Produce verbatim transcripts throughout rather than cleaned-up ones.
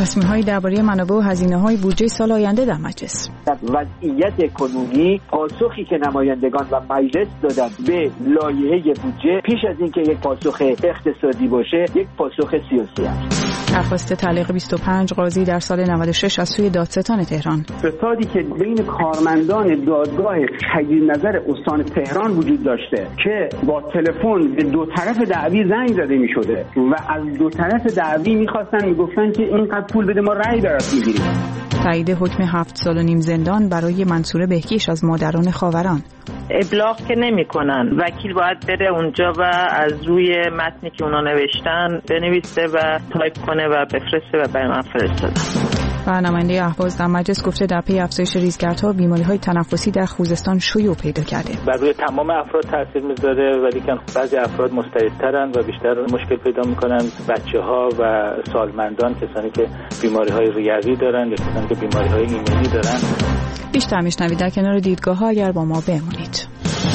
تصمیم‌های درباره منابع و هزینه‌های بودجه سال آینده در مجلس. وضعیت کنونی پاسخی که نمایندگان و مجلس دادن به لایحه بودجه پیش از اینکه یک پاسخ اقتصادی باشه، یک پاسخ سیاسی است. درخواست تعلیق بیست و پنج قاضی در سال نود و شش از سوی دادستان تهران. فسادی که بین کارمندان دادگاه تجدید نظر استان تهران وجود داشته که با تلفن به دو طرف دعوی زنگ زده می شده و از دو طرف دعوی می خواستن می گفتن که اینقدر پول بده ما رأی برات میگیریم. تایید حکم هفت سال و نیم زندان برای منصور بهکیش از مادران خاوران. ابلاغ که نمی کنن، وکیل باید بره اونجا و از روی متنی که اونا نوشتن بنویسه و تایپ کنه و بفرسته و برای من فرستادن. و نماینده اهواز در مجلس گفته در پی افزایش ریزگردها بیماری‌های تنفسی در خوزستان شیوع پیدا کرده. بر روی تمام افراد تاثیر میذاره، ولی که بعضی افراد مضطرب‌ترن و بیشتر مشکل پیدا میکنن. بچه‌ها و سالمندان، کسانی که بیماری‌های ریوی دارن یا کسانی که بیماری‌های ایمنی دارن. بیشتر میشنوید در کنار دیدگاه‌ها اگر با ما بمانید.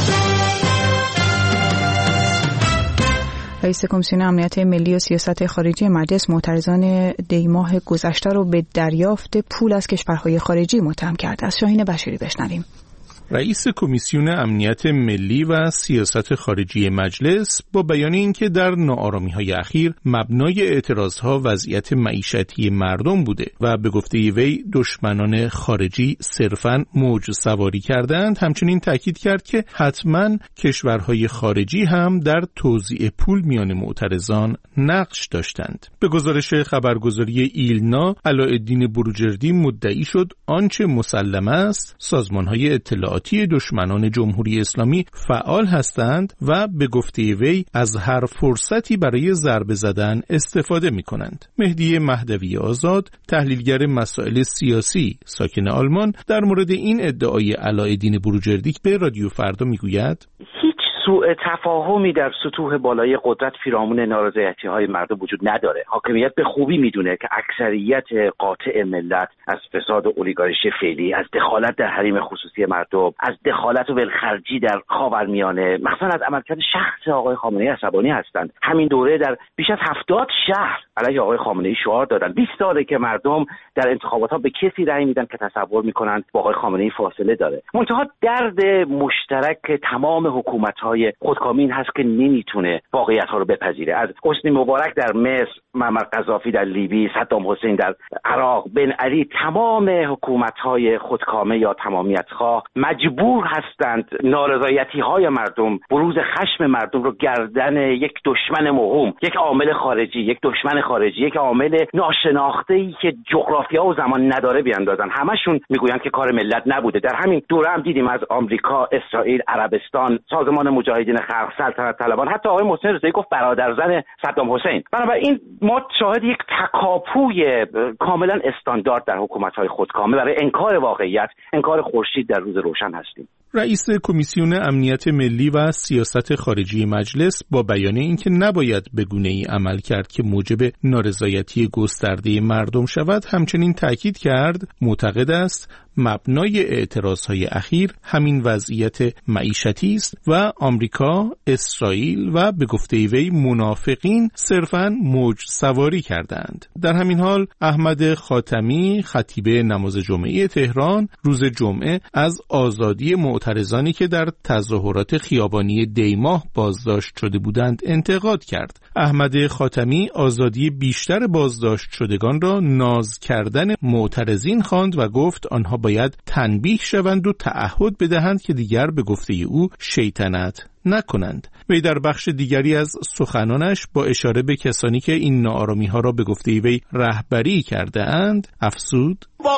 رئیس کمیسیون امنیت ملی و سیاست خارجی مجلس معترضان دیماه گذشته را به دریافت پول از کشورهای خارجی متهم کرد. از شاهین بشیری بشنویم. رئیس کمیسیون امنیت ملی و سیاست خارجی مجلس با بیان اینکه در ناآرامی‌های اخیر مبنای اعتراضها وضعیت معیشتی مردم بوده و به گفته وی دشمنان خارجی صرفاً موج سواری کردند، همچنین تاکید کرد که حتماً کشورهای خارجی هم در توزیع پول میان معترضان نقش داشتند. به گزارش خبرگزاری ایلنا، علاءالدین بروجردی مدعی شد آنچه مسلم است سازمان‌های اطلاعاتی دشمنان جمهوری اسلامی فعال هستند و به گفته وی از هر فرصتی برای ضربه زدن استفاده می کنند. مهدی مهدوی آزاد، تحلیلگر مسائل سیاسی ساکن آلمان، در مورد این ادعای علاءالدین بروجردی به رادیو فردا می گوید سوء تفاهمی در سطوح بالای قدرت پیرامون نارضایتی‌های مردم وجود نداره. حاکمیت به خوبی میدونه که اکثریت قاطع ملت از فساد و اولیگارشی فعلی، از دخالت در حریم خصوصی مردم، از دخالت و ولخرجی در خاورمیانه، مثلا از عملکرد شخص آقای خامنه‌ای عصبانی هستند. همین دوره در بیش از هفتاد شهر علیه آقای خامنه‌ای شعار دادن. بیست ساله که مردم در انتخابات‌ها به کسی رأی میدن که تصور میکنن با آقای خامنه‌ای فاصله داره. منتها درد مشترک تمام حکومت‌ها خودکامی این هست که نمیتونه واقعیت ها رو بپذیره. از حسنی مبارک در مصر، معمر قذافی در لیبی، صدام حسین در عراق، بن علی، تمام حکومت های خودکامه یا تمامیت خواه مجبور هستند نارضایتی های مردم، بروز خشم مردم رو گردن یک دشمن موهوم، یک عامل خارجی، یک دشمن خارجی، یک عامل ناشناخته‌ای که جغرافیا و زمان نداره بیاندازن. همشون میگویند که کار ملت نبوده. در همین دوره هم دیدیم از آمریکا، اسرائیل، عربستان، سازمان مجاهدین خلق، سلطنت طلبان، حتی آقای محسن رضایی گفت برادرزن صدام حسین. بنابراین ما شاهد یک تکاپوی کاملا استاندارد در حکومت‌های خودکامه برای انکار واقعیت، انکار خورشید در روز روشن هستیم. رئیس کمیسیون امنیت ملی و سیاست خارجی مجلس با بیان اینکه نباید به گونه‌ای عمل کرد که موجب نارضایتی گسترده مردم شود، همچنین تاکید کرد معتقد است مبنای اعتراضهای اخیر همین وضعیت معیشتی است و آمریکا، اسرائیل و به گفته وی منافقین صرفاً موج سواری کردند. در همین حال احمد خاتمی، خطیب نماز جمعه تهران، روز جمعه از آزادی معترضانی که در تظاهرات خیابانی دیماه بازداشت شده بودند انتقاد کرد. احمد خاتمی آزادی بیشتر بازداشت شدگان را ناز کردن معترضین خواند و گفت آنها باید تنبیه شوند و تعهد بدهند که دیگر به گفته او شیطنت نکنند. وی در بخش دیگری از سخنانش با اشاره به کسانی که این ناآرامی ها را به گفته وی رهبری کرده اند افزود: با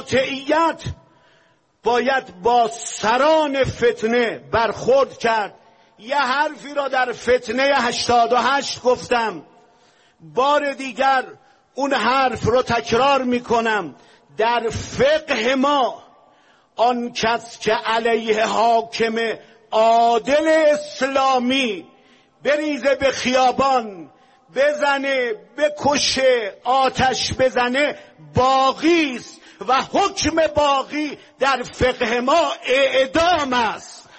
قاطعیت باید با سران فتنه برخورد کرد. یه حرفی را در فتنه هشتاد و هشت گفتم، بار دیگر اون حرف رو تکرار میکنم. در فقه ما آن کس که علیه حاکم عادل اسلامی بریزه به خیابان، بزنه، بکشه، آتش بزنه، باقی است و حکم باقی در فقه ما اعدام است.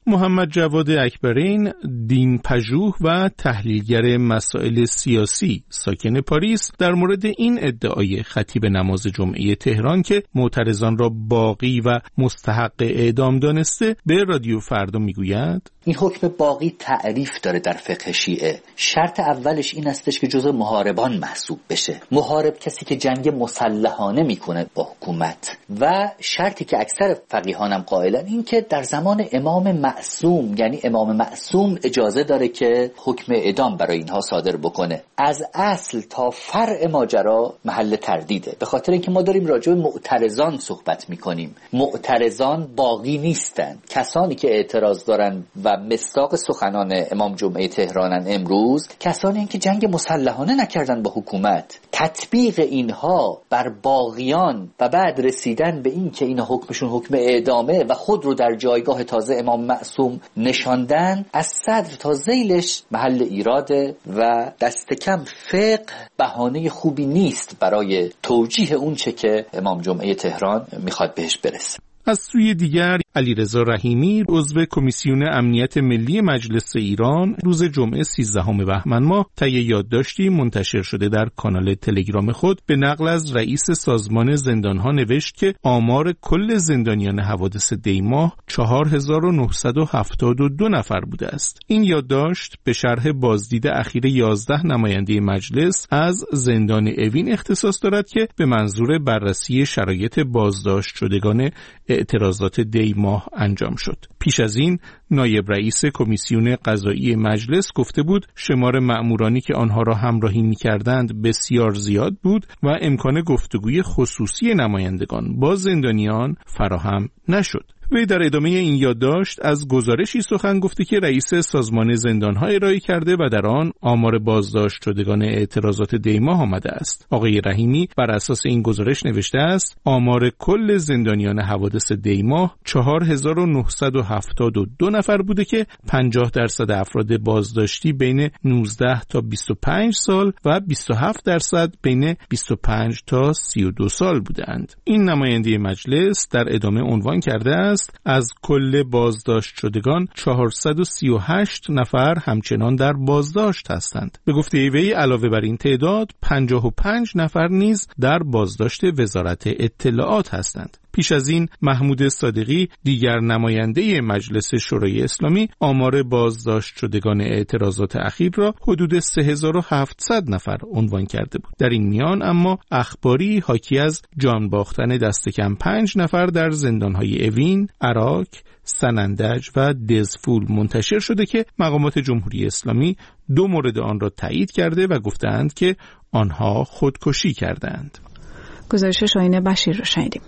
محمد جواد اکبرین، دین پژوه و تحلیلگر مسائل سیاسی ساکن پاریس، در مورد این ادعای خطیب نماز جمعه تهران که معترضان را باغی و مستحق اعدام دانسته به رادیو فردا میگوید: این حکم باغی تعریف داره در فقه شیعه. شرط اولش این استش که جزء محاربان محسوب بشه. محارب کسی که جنگ مسلحانه میکنه با حکومت. و شرطی که اکثر فقیهان هم قائلن این که در زمان امام معصوم، یعنی امام معصوم اجازه داره که حکم اعدام برای اینها صادر بکنه. از اصل تا فرع ماجرا محل تردیده، به خاطر اینکه ما داریم راجع به معترضان صحبت میکنیم. معترضان باغی نیستن. کسانی که اعتراض دارن و مصداق سخنان امام جمعه تهرانن امروز، کسانی هستند که جنگ مسلحانه نکردن با حکومت. تطبیق اینها بر باغیان و بعد رسیدن به این که اینا حکمشون حکم اعدامه و خود رو در جایگاه تازه امام معصوم نشاندن، از صدر تا ذیلش محل ایراده و دست کم فقه بهانه خوبی نیست برای توجیه اون چه که امام جمعه تهران میخواد بهش برسه. از سوی دیگر علیرضا رحیمی، عضو کمیسیون امنیت ملی مجلس ایران، روز جمعه سیزدهم بهمن ماه طی یادداشتی منتشر شده در کانال تلگرام خود به نقل از رئیس سازمان زندانها نوشت که آمار کل زندانیان حوادث دی ماه چهار هزار و نهصد و هفتاد و دو نفر بوده است. این یادداشت به شرح بازدید اخیر یازده نماینده مجلس از زندان اوین اختصاص دارد که به منظور بررسی شرایط بازداشت شدگان اعتراضات دی ماه انجام شد. پیش از این نایب رئیس کمیسیون قضایی مجلس گفته بود شمار مأمورانی که آنها را همراهی می‌کردند بسیار زیاد بود و امکان گفتگوی خصوصی نمایندگان با زندانیان فراهم نشد. وی در ادامه این یادداشت از گزارشی سخن گفته که رئیس سازمان زندانها ارائه کرده و در آن آمار بازداشت شدگان اعتراضات دی ماه آمده است. آقای رحیمی بر اساس این گزارش نوشته است آمار کل زندانیان حوادث دی ماه چهار هزار و نهصد و هفتاد و دو نفر بوده که پنجاه درصد افراد بازداشتی بین نوزده تا بیست و پنج سال و بیست و هفت درصد بین بیست و پنج تا سی و دو سال بودند. این نماینده مجلس در ادامه عنوان کرده است از کل بازداشت شدگان چهارصد و سی و هشت نفر همچنان در بازداشت هستند. به گفته وی علاوه بر این تعداد پنجاه و پنج نفر نیز در بازداشت وزارت اطلاعات هستند. پیش از این محمود صادقی دیگر نماینده مجلس شورای اسلامی آمار بازداشت شدگان اعتراضات اخیر را حدود سه هزار و هفتصد نفر عنوان کرده بود. در این میان اما اخباری حاکی از جان باختن دست کم پنج نفر در زندانهای اوین، عراق، سنندج و دزفول منتشر شده که مقامات جمهوری اسلامی دو مورد آن را تایید کرده و گفتند که آنها خودکشی کردند. گزارش شاهین بشیر را شنیدیم.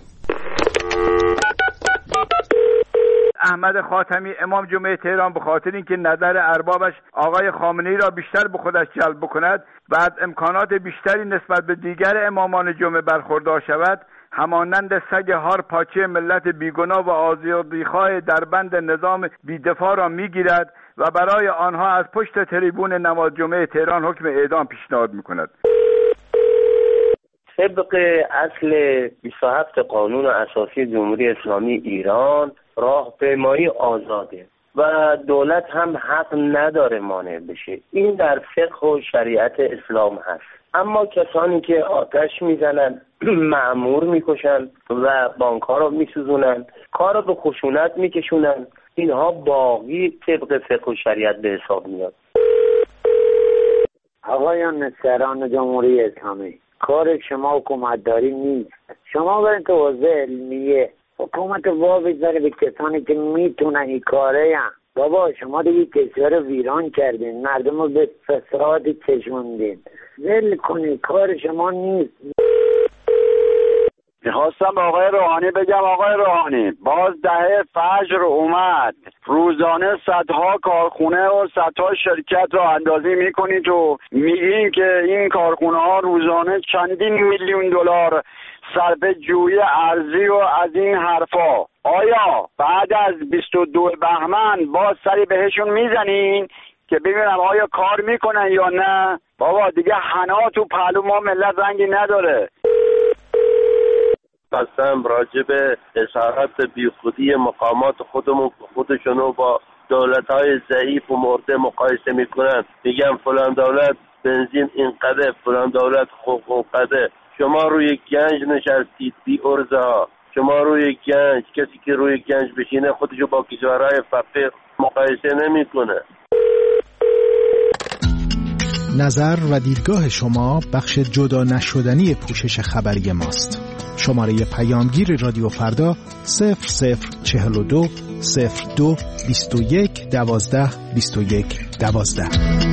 احمد خاتمی امام جمعه تهران به خاطر اینکه نظر اربابش آقای خامنه‌ای را بیشتر به خودش جلب بکند و از امکانات بیشتری نسبت به دیگر امامان جمعه برخوردار شود، همانند سگ هار پاچه ملت بیگناه و آزادیخواه در بند نظام بیدفاع را میگیرد و برای آنها از پشت تریبون نماز جمعه تهران حکم اعدام پیشنهاد میکند. طبق اصل بیست و هفت قانون اساسی جمهوری اسلامی ایران راهپیمایی آزاده و دولت هم حق نداره مانع بشه. این در فقه و شریعت اسلام هست. اما کسانی که آتش میزنن، مأمور میکشن و بانک‌ها رو میسوزونن، کار رو به خشونت میکشونن، اینها باقی طبق فقه و شریعت به حساب میاد. آقایان سران جمهوری اسلامی، کار شما حکومتداری نیست. شما برین تو حوزه علمیه، حکومت وا بذاره به کسانی که میتونن این کاره هم. بابا شما دیگه کشور رو ویران کردین، مردم رو به فساد کشوندین. ول کنید، کار شما نیست. میخواستم به آقای روحانی بگم آقای روحانی باز دهه فجر اومد، روزانه صدها کارخونه و صدها شرکت رو اندازی میکنید و میگین که این کارخونه ها روزانه چندین میلیون دلار صرف جویی ارزی و از این حرفا. آیا بعد از بیست و دو بهمن باز سری بهشون میزنین که ببینم آیا کار میکنن یا نه؟ بابا دیگه حنا تو پهلو ما ملت رنگی نداره. قسم راجب اظهارات بیخودی مقامات خودمون خودشونو با دولت‌های ضعیف و مرده مقایسه میکنن، میگن فلان دولت بنزین اینقدر، فلان دولت خوب اونقدر. شما روی گنج نشستید بی ارزه ها، شما روی گنج، کسی که روی گنج بشینه خودشو با کشورهای فقیر مقایسه نمیکنه. نظر و دیدگاه شما بخش جدا نشدنی پوشش خبری ماست. شماره پیامگیر رادیو فردا صفر صفر چهل و دو صفر دو بیست و یک دوازده بیست و یک دوازده.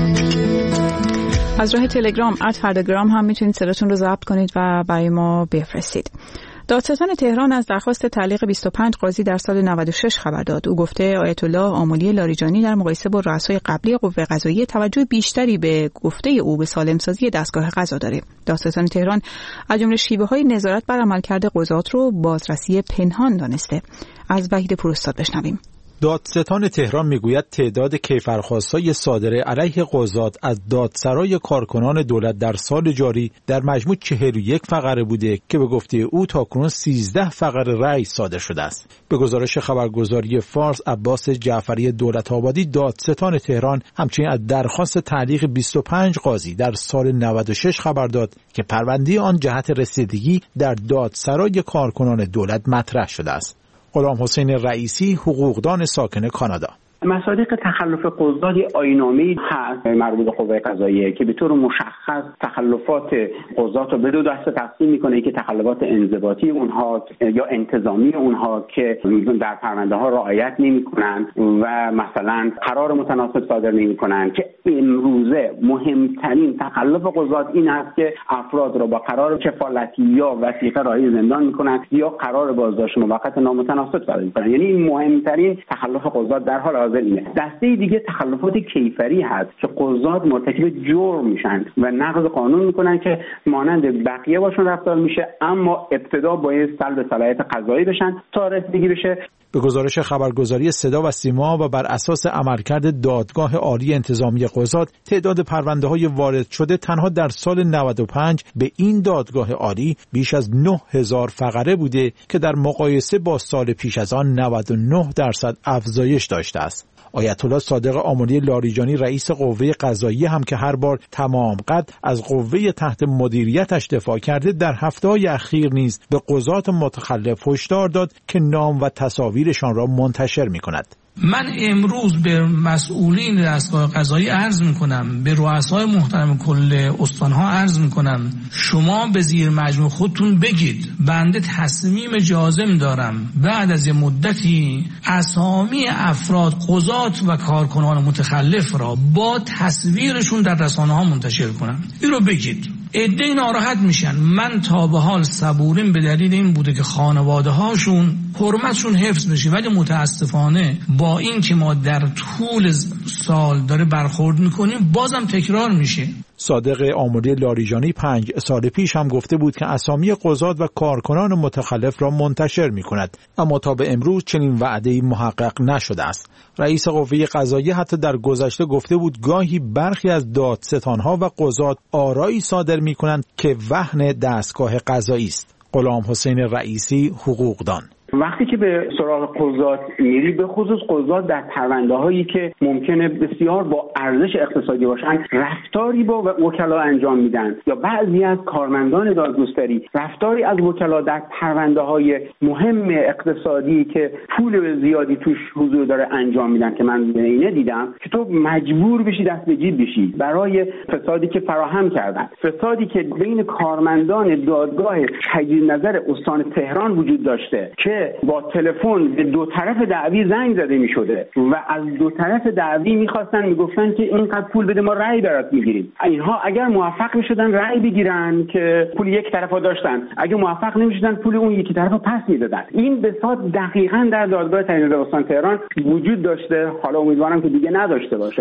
از راه تلگرام ات فرداگرام هم میتونید صداتون رو ضبط کنید و برای ما بفرستید. دادستان تهران از درخواست تعلیق بیست و پنج قاضی در سال نود و شش خبر داد. او گفته آیت الله آملی لاریجانی در مقایسه با رؤسای قبلی قوه قضاییه توجه بیشتری به گفته او به سالمسازی دستگاه قضا داره. دادستان تهران از جمله شیوه‌های نظارت بر عملکرد قضات رو بازرسی پنهان دانسته. از وحید پوراستاد بشنویم. دادستان تهران میگوید تعداد کیفرخواست‌های صادره علیه قضات از دادسرای کارکنان دولت در سال جاری در مجموع چهل و یک فقره بوده که به گفته او تاکنون سیزده فقره رأی صادر شده است. به گزارش خبرگزاری فارس، عباس جعفری دولت آبادی، دادستان تهران همچنین از درخواست تعلیق بیست و پنج قاضی در سال نود و شش خبر داد که پرونده آن جهت رسیدگی در دادسرای کارکنان دولت مطرح شده است. غلام حسین رئیسی، حقوقدان ساکن کانادا: مصادیق تخلف قضات آیین‌نامه‌ای هست مربوط به قوه قضاییه که به طور مشخص تخلفات قضات رو به دو دسته تقسیم میکنه که تخلفات انضباطی اونها یا انتظامی اونها که در پرونده ها رعایت نمیکنن و مثلا قرار متناسب صادر نمیکنن، که امروزه مهمترین تخلف قضات این است که افراد را با قرار کفالتی یا وثیقه راهی زندان میکنن یا قرار بازداشت موقت نامتناسب صادر میکنن. یعنی این مهمترین تخلف قضات در حال اینه. دسته دیگه تخلفات کیفری هست که قضات مرتکب جرم میشن و نقض قانون میکنن که مانند بقیه باشون رفتار میشه، اما ابتدا باید سلب صلاحیت قضایی بشن تا رسیدگی بشه. به گزارش خبرگزاری صدا و سیما و بر اساس عملکرد دادگاه عالی انتظامی قضات، تعداد پرونده‌های وارد شده تنها در سال نود و پنج به این دادگاه عالی بیش از نه هزار فقره بوده که در مقایسه با سال پیش از آن نود و نه درصد افزایش داشته است. آیت الله صادق آملی لاریجانی، رئیس قوه قضاییه، هم که هر بار تمام قد از قوه تحت مدیریتش دفاع کرده، در هفته‌های اخیر نیز به قضات متخلف هشدار داد که نام و تصاویرشان را منتشر می‌کند. من امروز به مسئولین دستگاه قضایی عرض میکنم، به رؤسای محترم کل استانها عرض میکنم، شما به زیر مجموع خودتون بگید بنده تصمیم جازم دارم بعد از یه مدتی اسامی افراد قضات و کارکنان متخلف را با تصویرشون در رسانه ها منتشر کنم. این رو بگید. عده‌ای ناراحت میشن. من تا به حال صبوریم به دلیل این بوده که خانواده هاشون حرمتشون حفظ بشه، ولی متاسفانه با این که ما در طول سال داره برخورد میکنیم بازم تکرار میشه. صادق آملی لاریجانی پنج سال پیش هم گفته بود که اسامی قضات و کارکنان متخلف را منتشر میکند، اما تا به امروز چنین وعده‌ای محقق نشده است. رئیس قوه قضاییه حتی در گذشته گفته بود گاهی برخی از دادستانها و قضات آرایی صادر میکنند که وهن دستگاه قضایی است. غلام حسین رئیسی، حقوقدان: وقتی که به سراغ قضات میری، به خصوص قضات در پرونده هایی که ممکنه بسیار با ارزش اقتصادی باشن، رفتاری با وکلا انجام میدن، یا بعضی از کارمندان دادگستری رفتاری از وکلا در پرونده های مهم اقتصادی که پول زیادی توش حضور داره انجام میدن که من اینه دیدم که تو مجبور بشی دست به جیب بشی برای فسادی که فراهم کردن. فسادی که بین کارمندان دادگاه تجدید نظر استان تهران وجود داشته که با تلفن به دو طرف دعوی زنگ زده می شده و از دو طرف دعوی می خواستن می گفتن که اینقدر پول بده ما رأی برات می گیریم. اینها اگر موفق می شدن رأی بگیرن که پول یک طرف داشتن، اگر موفق نمی شدن پول اون یکی طرف پس می دادن. این بساط دقیقاً در دادگاه تجدید نظر استان تهران وجود داشته. حالا امیدوارم که دیگه نداشته باشه.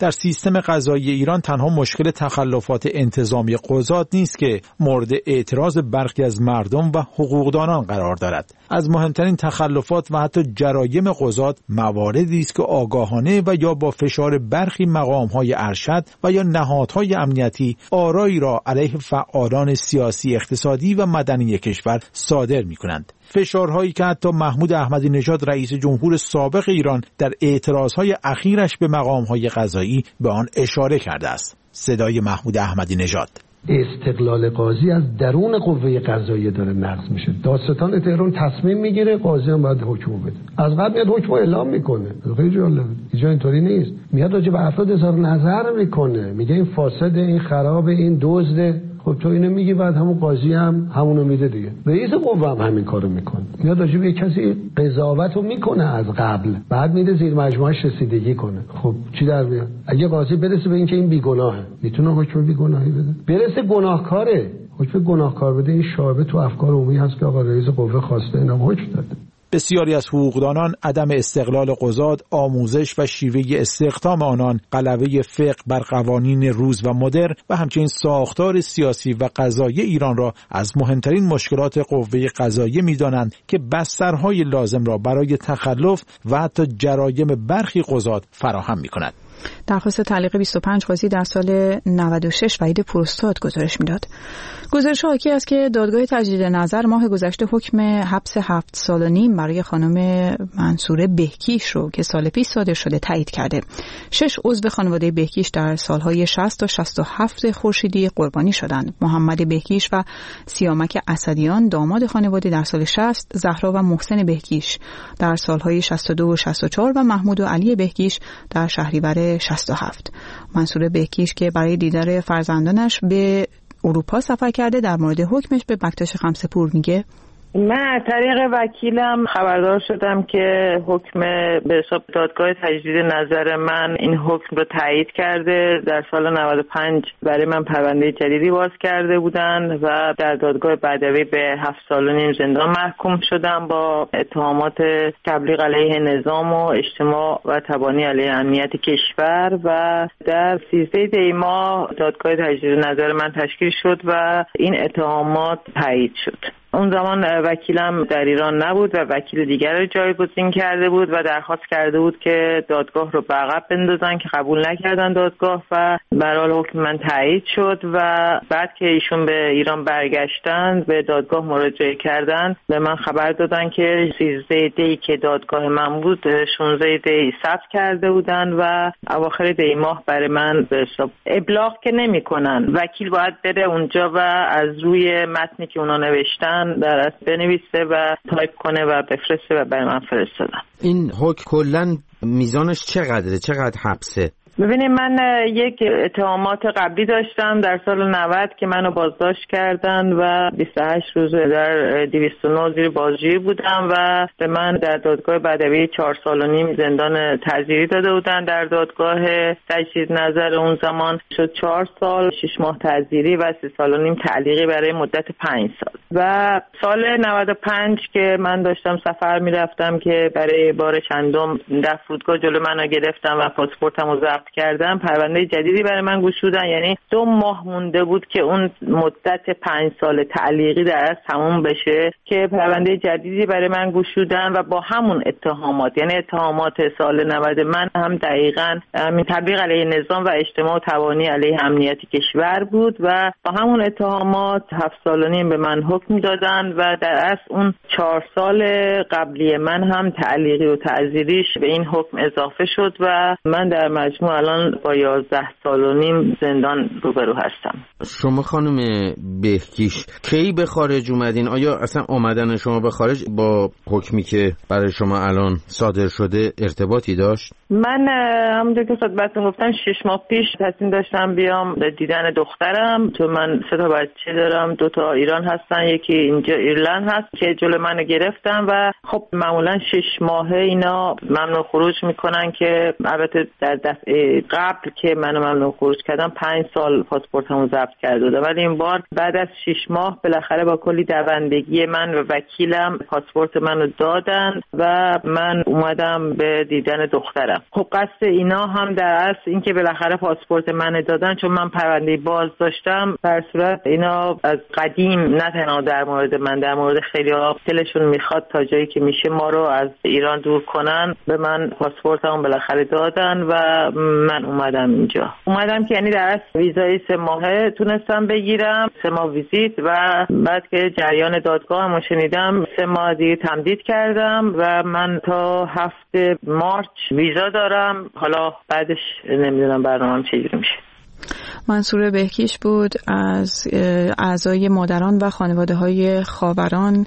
در سیستم قضایی ایران تنها مشکل تخلفات انتظامی قضات نیست که مورد اعتراض برخی از مردم و حقوقدانان قرار دارد. از مهمترین تخلفات و حتی جرایم قضات مواردی است که آگاهانه و یا با فشار برخی مقام‌های ارشد و یا نهادهای امنیتی آرایی را علیه فعالان سیاسی، اقتصادی و مدنی کشور صادر می‌کنند. فشارهایی که حتی محمود احمدی نژاد رئیس جمهور سابق ایران در اعتراضهای اخیرش به مقام‌های قضایی به آن اشاره کرده است. صدای محمود احمدی نژاد: استقلال قاضی از درون قوه قضاییه داره نقض میشه. دادستان تهران تصمیم میگیره، قاضی هم باید حکم بده. از قبل میاد حکم اعلام میکنه. خیلی جالبه. اینجا اینطوری نیست. میاد راجع به افراد اظهار نظر میکنه، میگه این فاسد، این خراب، این دزده. خب تو اینو میگی، بعد همون قاضی هم همونو میده دیگه. رئیس قوه هم همین کارو میکنه. میاد راجع به کسی قضاوتو میکنه از قبل، بعد میده زیر مجموعه رسیدگی کنه. خب چی در میاد؟ اگه قاضی برسه به اینکه این بیگناهه، میتونه حکم بیگناهی بده. برسه گناهکاره، حکم گناهکار بده. این شایبه تو افکار عمومی هست که آقا رئیس قوه خواسته اینم حکم داده. بسیاری از حقوقدانان عدم استقلال قضات، آموزش و شیوه استخدام آنان، غلبه فقه بر قوانین روز و مدرن و همچنین ساختار سیاسی و قضایی ایران را از مهمترین مشکلات قوه قضاییه می‌دانند که بسترهای لازم را برای تخلف و حتی جرایم برخی قضات فراهم می‌کند. درخواست تعلیق بیست و پنج قاضی در سال نود و شش وحید پوراستاد گزارش میداد. گزارش حاکی است که دادگاه تجدید نظر ماه گذشته حکم حبس هفت سال و نیم برای خانم منصوره بهکیش رو که سال پیش صادر شده تایید کرده. شش عضو خانواده بهکیش در سالهای شصت تا شصت و هفت خورشیدی قربانی شدند. محمد بهکیش و سیامک اسدیان داماد خانواده در سال شصت، زهرا و محسن بهکیش در سالهای شصت و دو و شصت و چهار و محمود و علی بهکیش در شهریور شصت و هفت. منصوره بهکیش که برای دیدار فرزندانش به اروپا سفر کرده در مورد حکمش به بکتاش خمسه‌پور میگه: من از طریق وکیلم خبردار شدم که حکم به حساب دادگاه تجدید نظر من این حکم رو تایید کرده. در سال نود و پنج برای من پرونده جدیدی باز کرده بودن و در دادگاه بدوی به هفت سال و نیم زندان محکوم شدم با اتهامات تبلیغ علیه نظام و اجتماع و تبانی علیه امنیت کشور و در سیزده دی ماه دادگاه تجدید نظر من تشکیل شد و این اتهامات تایید شد. اون زمان وکیلم در ایران نبود و وکیل دیگر رو جایگزین کرده بود و درخواست کرده بود که دادگاه رو به عقب بندازن که قبول نکردن دادگاه و به هر حال حکم من تایید شد و بعد که ایشون به ایران برگشتن به دادگاه مراجعه کردن به من خبر دادن که سیزده دی که دادگاه من بود شانزده دی ثبت کرده بودن و اواخر دی ماه برای من به حساب ابلاغ که نمی‌کنن. وکیل باید بره اونجا و از روی متنی که اونا نوشتن در اصل بنویسه و تایپ کنه و بفرسته و برای من فرستادن. این حکم کلاً میزانش چقدره؟ چقدر حبسه؟ ببینید من یک اتهامات قبلی داشتم در سال نود که منو بازداشت کردن و بیست و هشت روز در دویست و نه زیر بازجویی بودم و به من در دادگاه بدوی چهار سال و نیم زندان تعزیری داده بودن. در دادگاه تجدید نظر اون زمان شد چهار سال شش ماه تعزیری و سه سال و نیم تعلیقی برای مدت پنج سال. و سال نود و پنج که من داشتم سفر میرفتم که برای بار چندم در فرودگاه جلو منو گرفتم و پاسپورتمو ضبط کردم، پرونده جدیدی برای من گشودن. یعنی دو ماه مونده بود که اون مدت پنج سال تعلیقی در از تموم بشه که پرونده جدیدی برای من گشودن و با همون اتهامات، یعنی اتهامات سال نود من هم دقیقاً همین تبلیغ علیه نظام و اجتماع و تبانی علیه امنیت کشور بود و با همون اتهامات هفت سال و نیم به من حکم دادن و در اصل اون چهار سال قبلی من هم تعلیقی و تعزیریش به این حکم اضافه شد و من در مجموع الان با یازده سال و نیم زندان روبرو هستم. شما خانم بهکیش کی به خارج اومدین؟ آیا اصلا آمدن شما به خارج با حکمی که برای شما الان صادر شده ارتباطی داشت؟ من همونطور که خدمتتون گفتم شش ماه پیش تصمیم داشتم بیام دیدن دخترم، تو من سه تا بچه دارم، دو تا ایران هستن، یکی اینجا ایرلند هست که جلو منو گرفتن و خب معمولا شش ماهه اینا ممنوع خروج میکنن که البته در دفعه قبل که منو ممنوع خروج کردم پنج سال پاسپورتمو ضبط کرده بودم، ولی این بار بعد از شش ماه بالاخره با کلی دوندگی من و وکیلم پاسپورت منو دادن و من اومدم به دیدن دخترم. خب قصد اینا هم در اصل این که بالاخره پاسپورت منو دادن چون من پرونده باز داشتم. در صورت اینا از قدیم نه تنها در مورد من، در مورد خیلی‌ها دلشون میخواد تا جایی که میشه ما رو از ایران دور کنن، به من پاسپورتمو بالاخره دادن و من اومدم اینجا. اومدم که یعنی در اصل ویزای سه ماهه تونستم بگیرم، سه ماه ویزیت، و بعد که جریان دادگاهمو شنیدم سه ماه دیگه تمدید کردم و من تا هفته مارچ ویزا دارم. حالا بعدش نمیدونم برنامه‌ام چجوری میشه. منصور بهکیش بود از اعضای مادران و خانواده‌های خاوران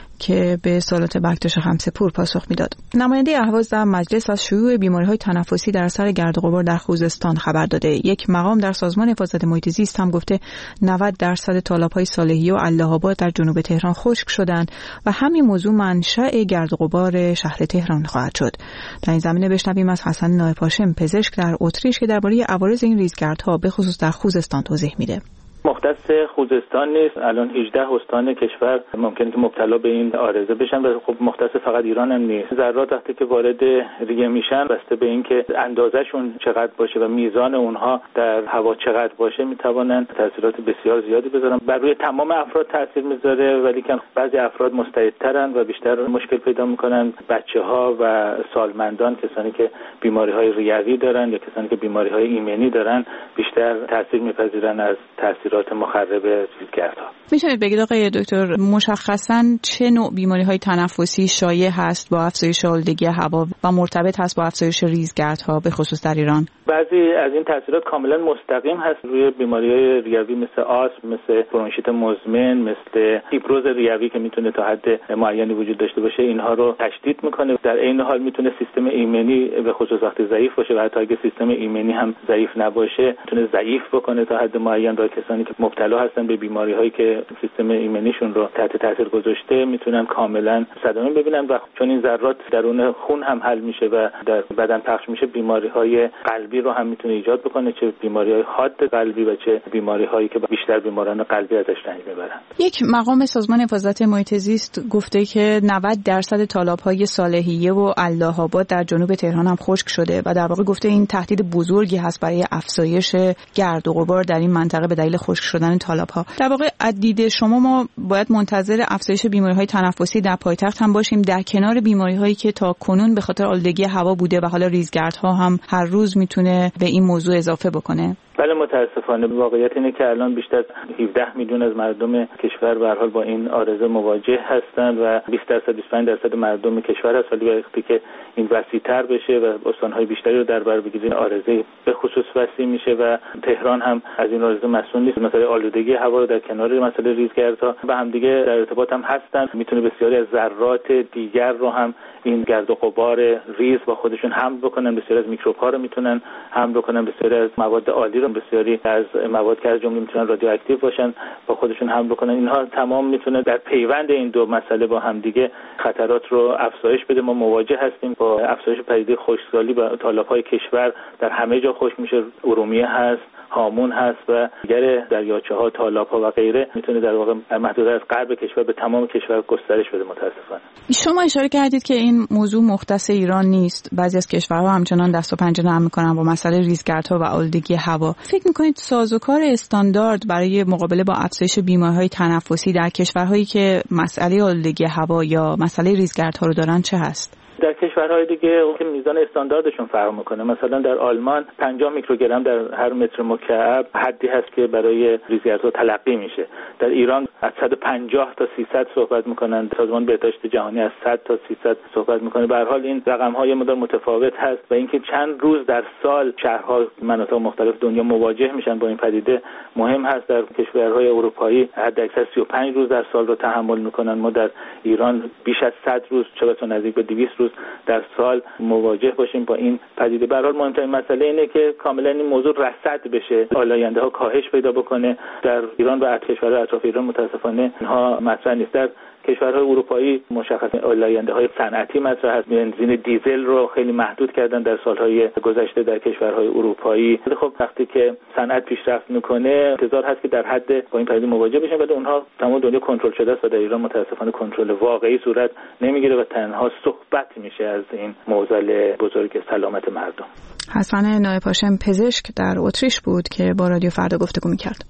که به سوالات بکتاش خمسه‌پور پاسخ میداد. نماینده اهواز در مجلس از شیوع بیماری‌های تنفسی در اثر گرد و غبار در خوزستان خبر داده. یک مقام در سازمان حفاظت محیط زیست هم گفته نود درصد تالاب‌های صالحیه و الله‌آباد در جنوب تهران خشک شدند و همین موضوع منشأ گرد و غبار شهر تهران خواهد شد. در این زمینه بشنویم از حسن نایب هاشم پزشک در اتریش که درباره عوارض این ریزگردها به خصوص در خوزستان توضیح میده. مختص خوزستان نیست، الان هجده استان کشور ممکنه که مبتلا به این عارضه بشن و خب مختص فقط ایران هم نیست. ذرات وقتی که وارد ریه میشن بسته به اینکه اندازهشون چقدر باشه و میزان اونها در هوا چقدر باشه میتوانن تاثیرات بسیار زیادی بذارن. بر روی تمام افراد تاثیر میذاره، ولی که بعضی افراد مستعدترن و بیشتر مشکل پیدا میکنن. بچه‌ها و سالمندان، کسانی که بیماری‌های ریوی دارن یا کسانی که بیماری‌های ایمنی دارن بیشتر تاثیر میپذیرن از تاثیر مخرب ریزگردها. میتونید بگید آقای دکتر مشخصاً چه نوع بیماری‌های تنفسی شایع هست با افزایش آلودگی هوا و مرتبط هست با افزایش ریزگردها به خصوص در ایران؟ بعضی از این تاثیرات کاملا مستقیم هست روی بیماری‌های ریوی مثل آسم، مثل برونشیت مزمن، مثل فیبروز ریوی که میتونه تا حد معینی وجود داشته باشه، اینها رو تشدید میکنه. در عین حال میتونه سیستم ایمنی به خصوص وقتی ضعیف باشه و حتی اگه سیستم ایمنی هم ضعیف نباشه میتونه ضعیف بکنه تا حد معین. و کسانی که مبتلا هستن به بیماری‌هایی که سیستم ایمنیشون رو تحت تاثیر گذاشته میتونن کاملا صدمه ببینن و چون این ذرات درون خون هم حل میشه و در بدن پخش میشه، بیماری‌های قلبی رو هم میتونه ایجاد بکنه، چه بیماری‌های حاد قلبی و چه بیماری‌هایی که بیشتر بیماران قلبی ازش رنج میبرن. یک مقام سازمان حفاظت محیط زیست گفته که نود درصد تالاب‌های صالحیه و الله‌آباد در جنوب تهران هم خشک شده و در واقع گفته این تهدید بزرگی هست برای افزایش گرد و غبار در این منطقه به دلیل خشک شدن تالاب‌ها. در واقع از دید شما ما باید منتظر افزایش بیماری‌های تنفسی در پایتخت هم باشیم در کنار بیماری‌هایی که تا کنون به خاطر آلودگی هوا بوده و حالا ریزگردها هم هر روز میتونه به این موضوع اضافه بکنه؟ بله، متاسفانه واقعیت اینه که الان بیشتر هفده میلیون از مردم کشور به هر حال با این عارضه مواجه هستند و بیست درصد بیست و پنج درصد مردم کشور هست. ولی وقتی که این وسیع‌تر بشه و استان‌های بیشتری رو در بر بگیره، این عارضه به خصوص وسیع میشه و تهران هم از این عارضه مسئول نیست. مثلا آلودگی هوا رو در کنار مسئله ریزگردها با هم دیگه در ارتباط هم هستن. میتونه بسیاری از ذرات دیگر رو هم این گرد و غبار ریز با خودشون حمل بکنن، بسیاری از میکروب‌ها رو میتونن حمل بکنن، بسیاری از مواد عالی رو، بسیاری از مواد که از جمله میتونن رادیواکتیو باشن با خودشون حمل بکنن. اینها تمام میتونه در پیوند این دو مسئله با هم دیگه خطرات رو افزایش بده. ما مواجه هستیم با افزایش پدیده خشکسالی و تالاب‌های کشور در همه جا خشک میشه. ارومیه هست، هامون هست و دیگر دریاچه‌ها، تالاب‌ها و غیره میتونه در واقع محدود از غرب کشور به تمام کشور گسترش بده. متاسفانه شما اشاره کردید که این موضوع مختص ایران نیست، بعضی از کشورها همچنان دست و پنجه نرم می‌کنن با مسئله ریزگردها و آلودگی هوا. فکر می‌کنید سازوکار استاندارد برای مقابله با افزایش بیماری‌های تنفسی در کشورهایی که مسئله آلودگی هوا یا مسئله ریزگردها رو دارن چه هست؟ در کشورهای دیگه که میزان استانداردشون فرق میکنه. مثلا در آلمان پنجاه میکروگرم در هر متر مکعب حدی هست که برای ریزگردها تلقی میشه. در ایران از صد و پنجاه تا سیصد صحبت میکنن. سازمان بهداشت جهانی از صد تا سیصد صحبت میکنه. به هر حال این رقم‌ها یه مقدار متفاوت هست و اینکه چند روز در سال شهرها مناطق مختلف دنیا مواجه میشن با این پدیده مهم هست. در کشورهای اروپایی حداکثر سی و پنج روز در سال رو تحمل میکنن. ما در ایران بیش از صد روز، چه بسا نزدیک به دویست روز در سال مواجه باشیم با این پدیده. به هر حال مهمترین مسئله اینه که کاملا این موضوع رصد بشه، آلاینده ها کاهش پیدا بکنه. در ایران و کشورهای اطراف ایران متاسفانه متاسفانه اینها مطرح نیست. در کشورهای اروپایی مشخصا آلاینده‌های صنعتی مطرح هست. بنزین دیزل رو خیلی محدود کردن در سالهای گذشته در کشورهای اروپایی. خب وقتی که صنعت پیشرفت میکنه انتظار هست که در حد با این پدیده مواجه بشن، ولی اونها تمام دنیا کنترل شده است و در ایران متاسفانه کنترل واقعی صورت نمیگیره و تنها صحبت میشه از این معضل بزرگ سلامت مردم. حسن نایب هاشم پزشک در اتریش بود که با رادیو فردا گفتگو میکرد.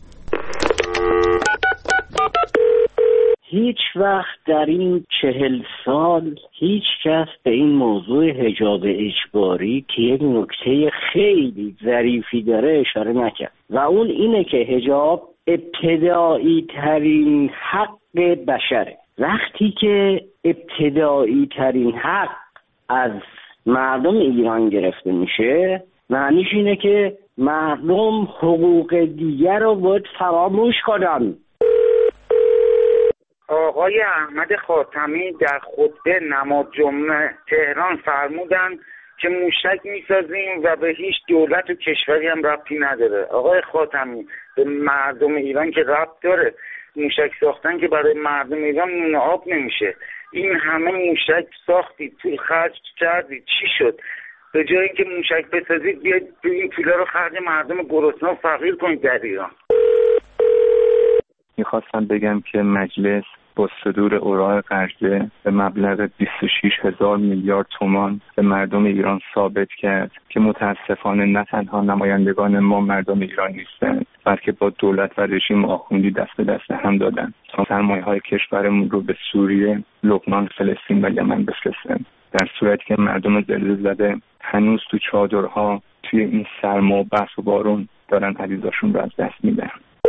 هیچ وقت در این چهل سال هیچ کس به این موضوع حجاب اجباری که یک نکته خیلی ظریفی داره اشاره نکرد و اون اینه که حجاب ابتدایی ترین حق بشره. وقتی که ابتدایی ترین حق از مردم ایران گرفته میشه، معنیش اینه که مردم حقوق دیگر رو باید فراموش کنن. آقای احمد خاتمی در خطبه نماز جمعه تهران فرمودن که موشک میسازیم و به هیچ دولت و کشوری هم ربطی نداره. آقای خاتمی، به مردم ایران که ربط داره. موشک ساختن که برای مردم ایران نون آب نمیشه. این همه موشک ساختید، پول خرج کردید، چی شد؟ به جای اینکه موشک بسازید بیاید این پولا رو خرج مردم گرسنه و فقیر کنید در ایران. میخواستم بگم که مجلس با صدور اوراق قرضه به مبلغ بیست و شش هزار میلیارد تومان به مردم ایران ثابت کرد که متاسفانه نه تنها نمایندگان ما مردم ایران نیستند، بلکه با دولت و رژیم آخوندی دست به دست هم دادن تا سرمایه‌های کشورمون رو به سوریه، لبنان، فلسطین و یمن بفرستن. در صورتی که مردم زلزله زده هنوز تو چادرها توی این سرما و برف و بارون دارن عزیزاشون رو از دست میدن.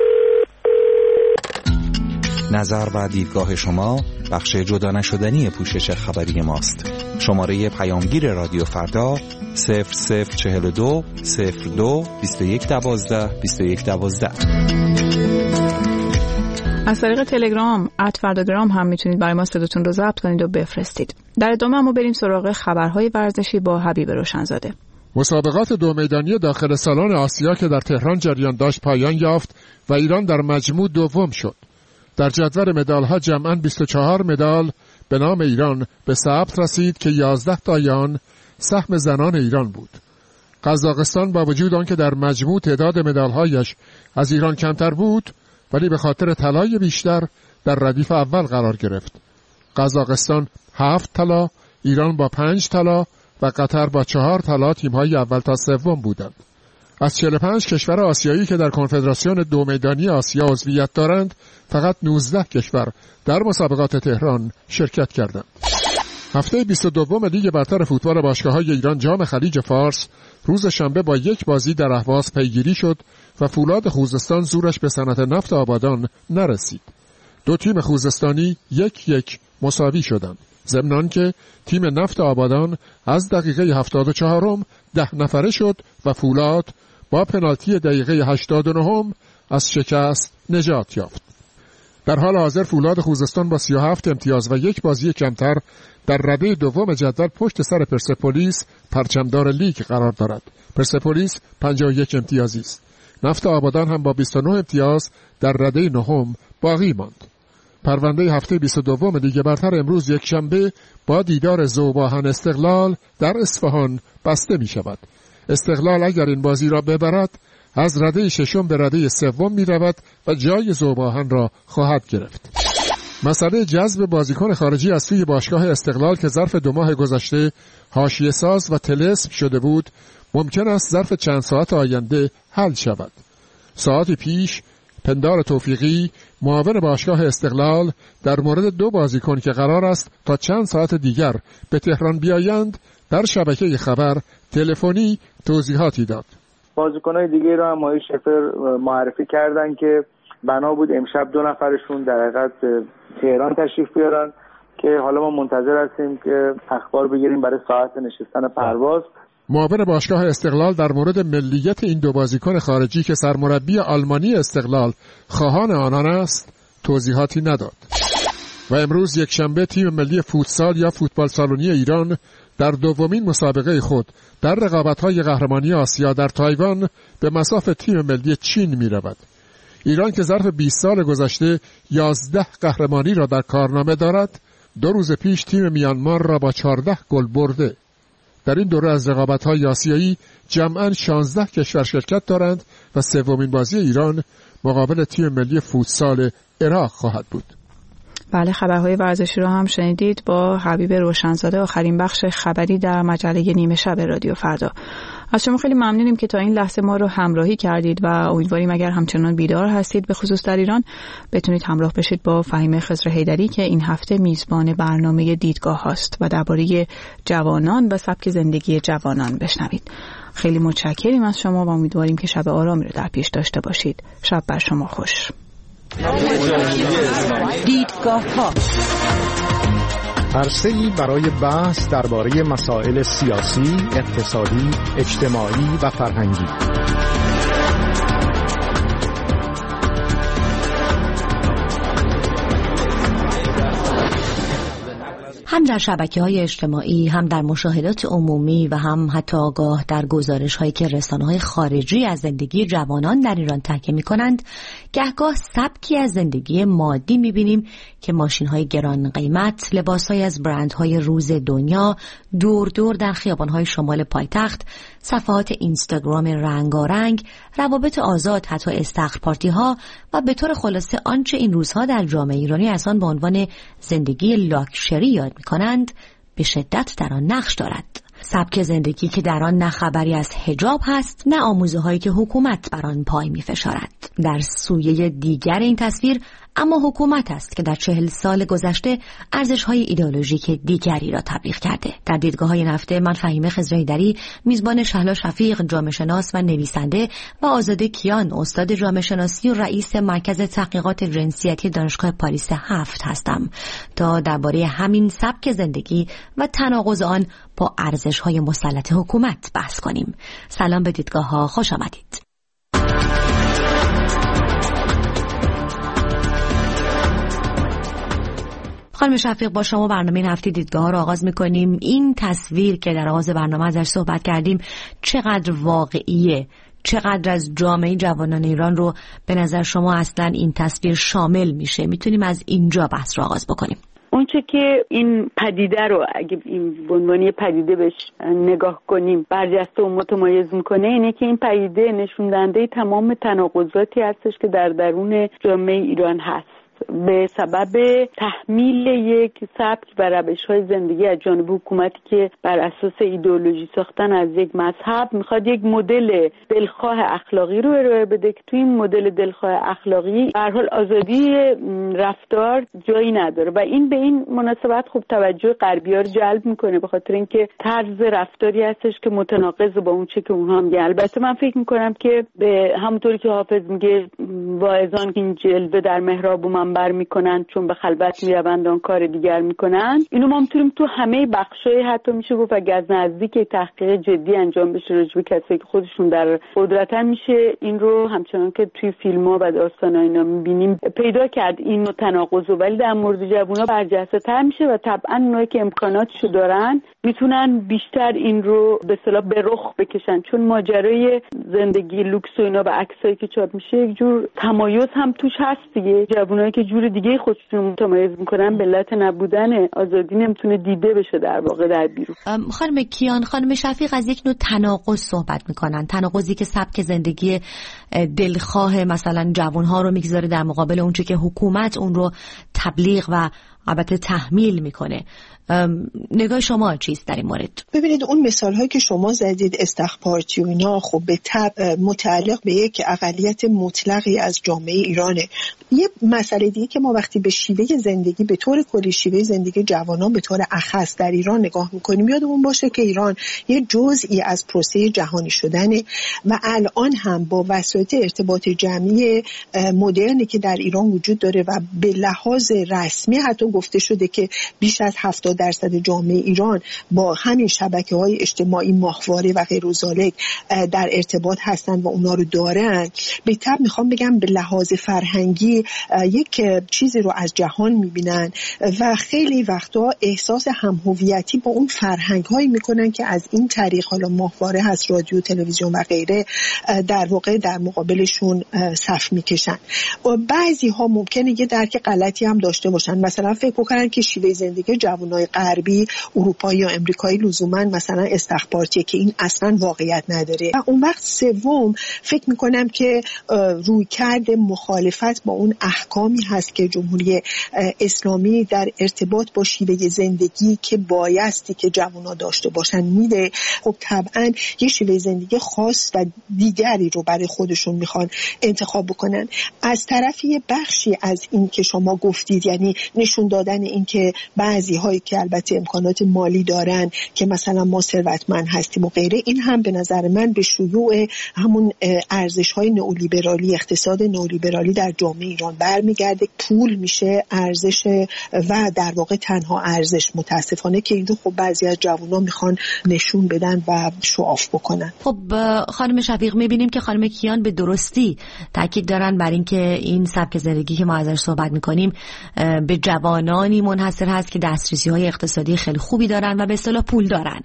نظر و دیدگاه شما بخش جدا نشدنی پوشش خبری ماست. شماره پیامگیر رادیو فردا صفر صفر چهل و دو صفر دو بیست و یک دوازده بیست و یک دوازده. از طریق تلگرام ات فرداگرام هم میتونید برای ما صداتون رو ضبط کنید و بفرستید. در ادامه ما بریم سراغ خبرهای ورزشی با حبیب روشنزاده. مسابقات دو میدانی داخل سالن آسیا که در تهران جریان داشت پایان یافت و ایران در مجموع دوم شد. در جدول مدال‌ها جمعاً بیست و چهار مدال به نام ایران به ثبت رسید که یازده تای آن سهم زنان ایران بود. قزاقستان با وجود آنکه در مجموع تعداد مدال‌هایش از ایران کمتر بود، ولی به خاطر طلای بیشتر در ردیف اول قرار گرفت. قزاقستان هفت طلا، ایران با پنج طلا و قطر با چهار طلا تیم‌های اول تا سوم بودند. از چهل و پنج کشور آسیایی که در کنفدراسیون دو میدانی آسیا عضویت دارند، فقط نوزده کشور در مسابقات تهران شرکت کردند. هفته بیست و دو لیگ برتر فوتبال باشگاه‌های ایران جام خلیج فارس روز شنبه با یک بازی در اهواز پیگیری شد و فولاد خوزستان زورش به صنعت نفت آبادان نرسید. دو تیم خوزستانی یک یک مساوی شدند. ضمن آنکه تیم نفت آبادان از دقیقه هفتاد و چهارم ده نفره شد و فولاد با پنالتی دقیقه هشتاد و نهم از شکست نجات یافت. در حال حاضر فولاد خوزستان با سی و هفت امتیاز و یک بازی کمتر در رده دوم جدول پشت سر پرسپولیس پرچمدار لیگ قرار دارد. پرسپولیس پنجاه و یک امتیازی است. نفت آبادان هم با بیست و نه امتیاز در رده نهم باقی ماند. پرونده هفته بیست و دو لیگ برتر امروز یک شنبه با دیدار ذوباهن استقلال در اصفهان بسته می شود. استقلال اگر این بازی را ببرد از رده ششم به رده سوم می رود و جای ذوباهن را خواهد گرفت. مسئله جذب بازیکن خارجی از سوی باشگاه استقلال که ظرف دو ماه گذشته حاشیه ساز و طلسم شده بود، ممکن است ظرف چند ساعت آینده حل شود. ساعتی پیش پندار توفیقی معاون باشگاه استقلال در مورد دو بازیکن که قرار است تا چند ساعت دیگر به تهران بیایند در شبکه خبر تلفنی توضیحاتی داد. بازیکن‌های دیگه رو هم مایه شفر معرفی کردن که بنا بود امشب دو نفرشون در حقیقت تهران تشریف بیارن که حالا ما منتظر هستیم که اخبار بگیریم برای ساعت نشستن پرواز. معاون باشگاه استقلال در مورد ملیت این دو بازیکن خارجی که سرمربی آلمانی استقلال خواهان آنان است توضیحاتی نداد. و امروز یک شنبه تیم ملی فوتسال یا فوتبال سالونی ایران در دومین مسابقه خود در رقابت‌های قهرمانی آسیا در تایوان به مصاف تیم ملی چین می رود. ایران که ظرف بیست سال گذشته یازده قهرمانی را در کارنامه دارد، دو روز پیش تیم میانمار را با چهارده گل برده. در این دوره از رقابت‌های آسیایی جمعاً شانزده کشور شرکت دارند و سومین بازی ایران مقابل تیم ملی فوتسال عراق خواهد بود. بله، خبرهای ورزشی رو هم شنیدید با حبیب روشنزاده، آخرین بخش خبری در مجله نیمه شب رادیو فردا. از شما خیلی ممنونیم که تا این لحظه ما رو همراهی کردید و امیدواریم اگر همچنان بیدار هستید به خصوص در ایران بتونید همراه بشید با فهیمه خضر حیدری که این هفته میزبان برنامه دیدگاه هاست و درباره جوانان و سبک زندگی جوانان بشنوید. خیلی متشکریم از شما و امیدواریم که شب آرامی رو در پیش داشته باشید. شب بر شما خوش. دیدگاه ها، عرصه‌ای برای بحث درباره مسائل سیاسی، اقتصادی، اجتماعی و فرهنگی. هم در شبکه‌های اجتماعی، هم در مشاهدات عمومی و هم حتی آگاه در گزارش‌هایی که رسانه‌های خارجی از زندگی جوانان در ایران تحکیه می‌کنند، گهگاه سبکی از زندگی مادی می‌بینیم که ماشین‌های گران قیمت، لباس‌های از برندهای روز دنیا، دور دور در خیابان‌های شمال پایتخت، صفحات اینستاگرام رنگارنگ، روابط آزاد، حتی استخر پارتی‌ها و به طور خلاصه آنچه این روزها در جامعه ایرانی از آن به عنوان زندگی لاکچری یاد می‌کنند، به شدت در آن نقش دارد. سبک زندگی که در آن نه خبری از حجاب هست، نه آموزه‌هایی که حکومت بر آن پای می‌فشارد. در سویه دیگر این تصویر اما حکومت است که در چهل سال گذشته ارزش‌های ایدئولوژیک دیگری را تبلیغ کرده. در دیدگاه‌های این هفته من فهیمه خضر حیدری، میزبان شهلا شفیق، جامعه شناس و نویسنده، و آزاده کیان، استاد جامعه شناسی و رئیس مرکز تحقیقات جنسیتی دانشگاه پاریس هفت هستم تا درباره همین سبک زندگی و تناقض آن با ارزش‌های مسلط حکومت بحث کنیم. سلام به دیدگاه‌ها، خوش آمدید. خانم شفیق، با شما برنامه این هفته دیدگاه را آغاز می‌کنیم. این تصویر که در آغاز برنامه ازش صحبت کردیم چقدر واقعیه؟ چقدر از جامعه جوانان ایران رو به نظر شما اصلا این تصویر شامل میشه؟ میتونیم از اینجا بحث را آغاز بکنیم. اونچه که این پدیده رو اگه این عنوانی پدیده بهش نگاه کنیم برجسته و متمایز میکنه اینه که این پدیده نشون دهنده تمام تناقضاتی هستش که در درون جامعه ایران هست به سبب تحمیل یک سبک و روش‌های زندگی از جانب حکومتی که بر اساس ایدئولوژی ساختن از یک مذهب میخواد یک مدل دلخواه اخلاقی رو ارائه بده که توی این مدل دلخواه اخلاقی به هر حال آزادی رفتار جایی نداره و این به این مناسبت خوب توجه غربی‌ها رو جلب میکنه به خاطر اینکه طرز رفتاری هستش که متناقض با اون چه که اونها میگن. البته من فکر میکنم که به همونطوری که حافظ میگه واعظان این جلوه در محراب منبر میکنن چون به خلوت میروند آن کار دیگر میکنن، اینو ما میتونیم تو همه بخشای حتی میشه گفت اگه از نزدیک تحقیق جدی انجام بشه راجع به کسایی که خودشون در قدرتن میشه این رو همچنان که توی فیلم‌ها و داستانا اینا میبینیم پیدا کرد این تناقض، ولی در مورد جوونا برجسته تر میشه و طبعا اونایی که امکاناتشو دارن میتونن بیشتر این رو به اصطلاح به رخ بکشن، چون ماجرای زندگی لوکس و اینا و عکسایی که چاپ میشه یک جور تمایز هم توش هست دیگه. جوونایی که جور دیگه خودشون متمایز میکنن به علت نبودن آزادی نمیتونه دیده بشه در واقع در بیرون. خانم کیان، خانم شفیق از یک نوع تناقض صحبت میکنن، تناقضی که سبک زندگی دلخواه مثلا جوانها رو میگذاره در مقابل اونچه که حکومت اون رو تبلیغ و البته تحمیل میکنه. نگاه شما چیست در این مورد؟ ببینید اون مثال هایی که شما زدید استخر پارتی و اینا خب به طبع متعلق به یک اقلیت مطلقی از جامعه ایرانه. یه مسئله دیگه که ما وقتی به شیوه زندگی به طور کلی شیوه زندگی جوانان به طور اخص در ایران نگاه میکنیم یادمون باشه که ایران یه جزئی از پروسه جهانی شدنه و الان هم با وسایل ارتباط جمعی مدرنی که در ایران وجود داره و به لحاظ رسمی حتی گفته شده که بیش از هفتاد درصد جامعه ایران با همین شبکه‌های اجتماعی ماهواره و غیر ذالک در ارتباط هستن و اونا رو دارن. به طب میخوام بگم به لحاظ فرهنگی یک چیزی رو از جهان میبینن و خیلی وقتا احساس هم‌هویتی با اون فرهنگ‌هایی میکنن که از این طریق، حالا ماهواره هست، رادیو، تلویزیون و غیره، در واقع در مقابلشون صف میکشن. بعضی ها ممکنه یه درک غلطی هم داشته باشن، مثلا فکر کنن که شیوه زندگی جوانای غربی، اروپایی یا امریکایی لزوما مثلا استخباراتیه، که این اصلا واقعیت نداره. و اون وقت سوم فکر میکنم که رویکرد مخالفت با اون احکامی هست که جمهوری اسلامی در ارتباط با شیوه زندگی که بایستی که جوانا داشته باشن میده. خب طبعا یه شیوه زندگی خاص و دیگری رو برای خودشون میخوان انتخاب بکنن. از طرفی یه بخشی از این که شما گفتید، یعنی نشون دادن این که بعضی هایی که البته امکانات مالی دارن که مثلا ما ثروتمند هستیم و غیره، این هم به نظر من به شیوع همون ارزش های نئولیبرالی، اقتصاد نئولیبرالی در جامعه ایران برمیگرده. پول میشه ارزش و در واقع تنها ارزش، متاسفانه که این رو خب بعضی از جوونا میخوان نشون بدن و شعاف بکنن. خب خانم شفیق، میبینیم که خانم کیان به درستی تاکید دارن بر این که این سبک زندگی که ما ازش صحبت میکنیم به جوانانی منحصر هست که دسترسی های اقتصادی خیلی خوبی دارن و به اصطلاح پول دارن.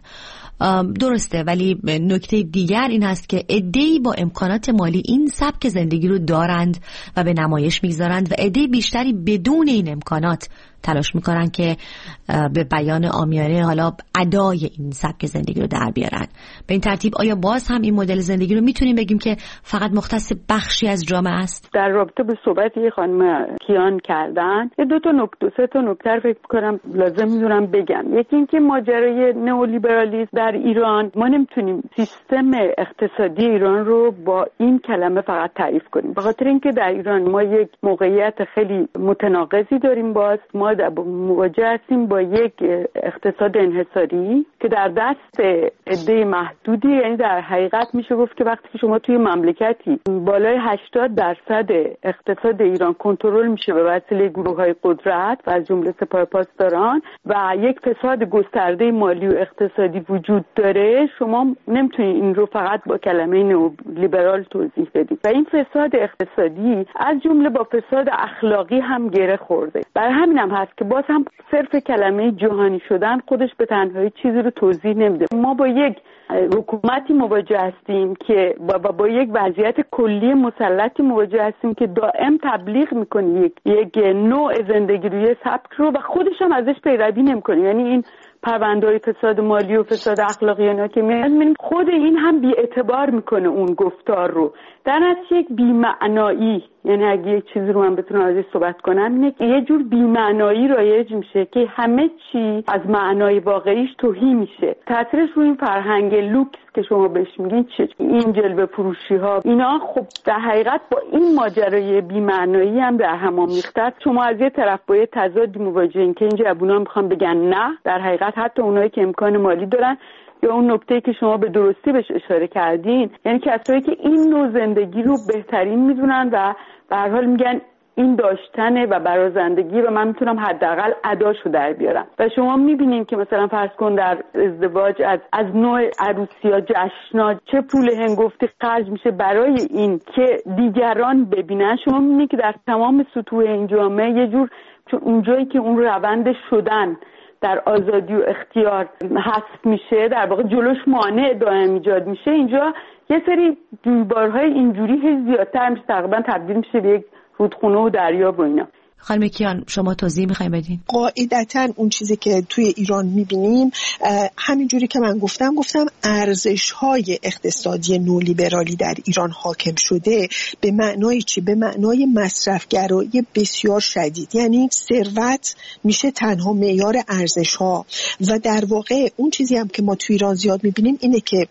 درسته، ولی نکته دیگر این هست که عده‌ای با امکانات مالی این سبک زندگی رو دارند و به نمایش میگذارند و عده بیشتری بدون این امکانات تلاش میکنن که به بیان عامیانه حالا ادای این سبک زندگی رو در بیارن. به این ترتیب آیا باز هم این مدل زندگی رو میتونیم بگیم که فقط مختص بخشی از جامعه است؟ در رابطه به صحبتی خانم کیان کردن، یه دو تا نکته سه تا نکته فکر کنم لازم میدونم بگم. یکی این که ماجرای نئولیبرالیسم در ایران، ما نمیتونیم سیستم اقتصادی ایران رو با این کلمه فقط تعریف کنیم، به خاطر اینکه در ایران ما یک موقعیت خیلی متناقضی داریم. باز ما مواجه هستیم با یک اقتصاد انحصاری که در دست عده محدودی، یعنی در حقیقت میشه گفت که وقتی که شما توی مملکتی بالای هشتاد درصد اقتصاد ایران کنترل میشه به وسیله گروه‌های قدرت و از جمله سپاه پاسداران و یک فساد گسترده مالی و اقتصادی وجود داره، شما نمیتونید این رو فقط با کلمه نئولیبرال توضیح بدید. و این فساد اقتصادی از جمله با فساد اخلاقی هم گره خورده. برای همین هم هست که باز هم صرف کلمه جهانی شدن خودش به تنهایی چیزی رو توضیح نمیده. ما با یک حکومتی مواجه هستیم که با, با یک وضعیت کلی مسلطی مواجه هستیم که دائم تبلیغ میکنه یک یک نوع زندگی روی سبک رو و خودش هم ازش پیروی نمیکنه. یعنی این پرونده‌های فساد مالی و فساد اخلاقی اینا که میاد، خود این هم بی‌اعتبار میکنه اون گفتار رو. در نتیجه یک بی‌معنایی، یعنی اگه یک چیزی رو من بتونم ازش صحبت کنم اینه که یه جور بی‌معنایی رایج میشه که همه چی از معنای واقعیش توهی میشه. تاثیرش روی این فرهنگ لوکس که شما بهش میگین چه، این جلوه فروشی ها، اینا خب در حقیقت با این ماجرای بی‌معنایی هم در هم آمیخته است. شما از یه طرف با یه تضادی مواجهین که این جوونا میخوان بگن نه، در حقیقت حتی اونایی که امکان مالی دارن، یا اون نکته که شما به درستی بهش اشاره کردین، یعنی کسایی که این نوع زندگی رو بهترین میدونن و به هر حال میگن این داشتنه و برازندگی و من میتونم حداقل اداشو در بیارم. و شما میبینین که مثلا فرض کن در ازدواج از از نوع عروسی‌ها، جشن‌ها چه پول هنگفتی خرج میشه برای این که دیگران ببینن. شما میبینید که در تمام سطوح این جامعه یه جور، چون اونجایی که اون روند شدن در آزادی و اختیار حذف میشه، در واقع جلوش مانع دائم ایجاد میشه، اینجا یه سری جویبارهای اینجوری هی زیادتر میشه، تقریبا تبدیل میشه به یک رودخونه و دریا و اینا. خانم کیان شما توضیح میخوایم بدین؟ قاعدتاً اون چیزی که توی ایران میبینیم همینجوری که من گفتم گفتم ارزش‌های اقتصادی نولیبرالی در ایران حاکم شده. به معنای چی؟ به معنای مصرفگرایی بسیار شدید، یعنی ثروت میشه تنها معیار ارزش‌ها و در واقع اون چیزی هم که ما توی ایران زیاد میبینیم اینه که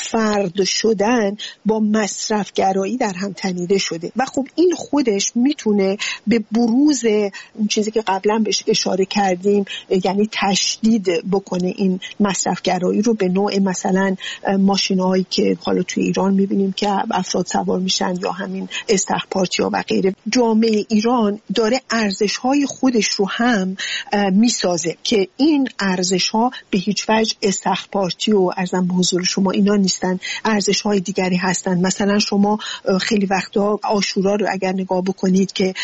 فرد شدن با مصرفگرایی در هم تنیده شده و خب این خودش میتونه به بروز بروز اون چیزی که قبلا بهش اشاره کردیم، یعنی تشدید بکنه این مصرفگرایی رو به نوع مثلا ماشین‌هایی که حالا توی ایران می‌بینیم که افراد سوار میشن یا همین استخباراتی‌ها و غیره. جامعه ایران داره ارزش‌های خودش رو هم میسازه که این ارزش‌ها به هیچ وجه استخبارتی و ارزم به حضور شما اینا نیستن، ارزش‌های دیگری هستن. مثلا شما خیلی وقتا عاشورا رو اگر نگاه بکنید که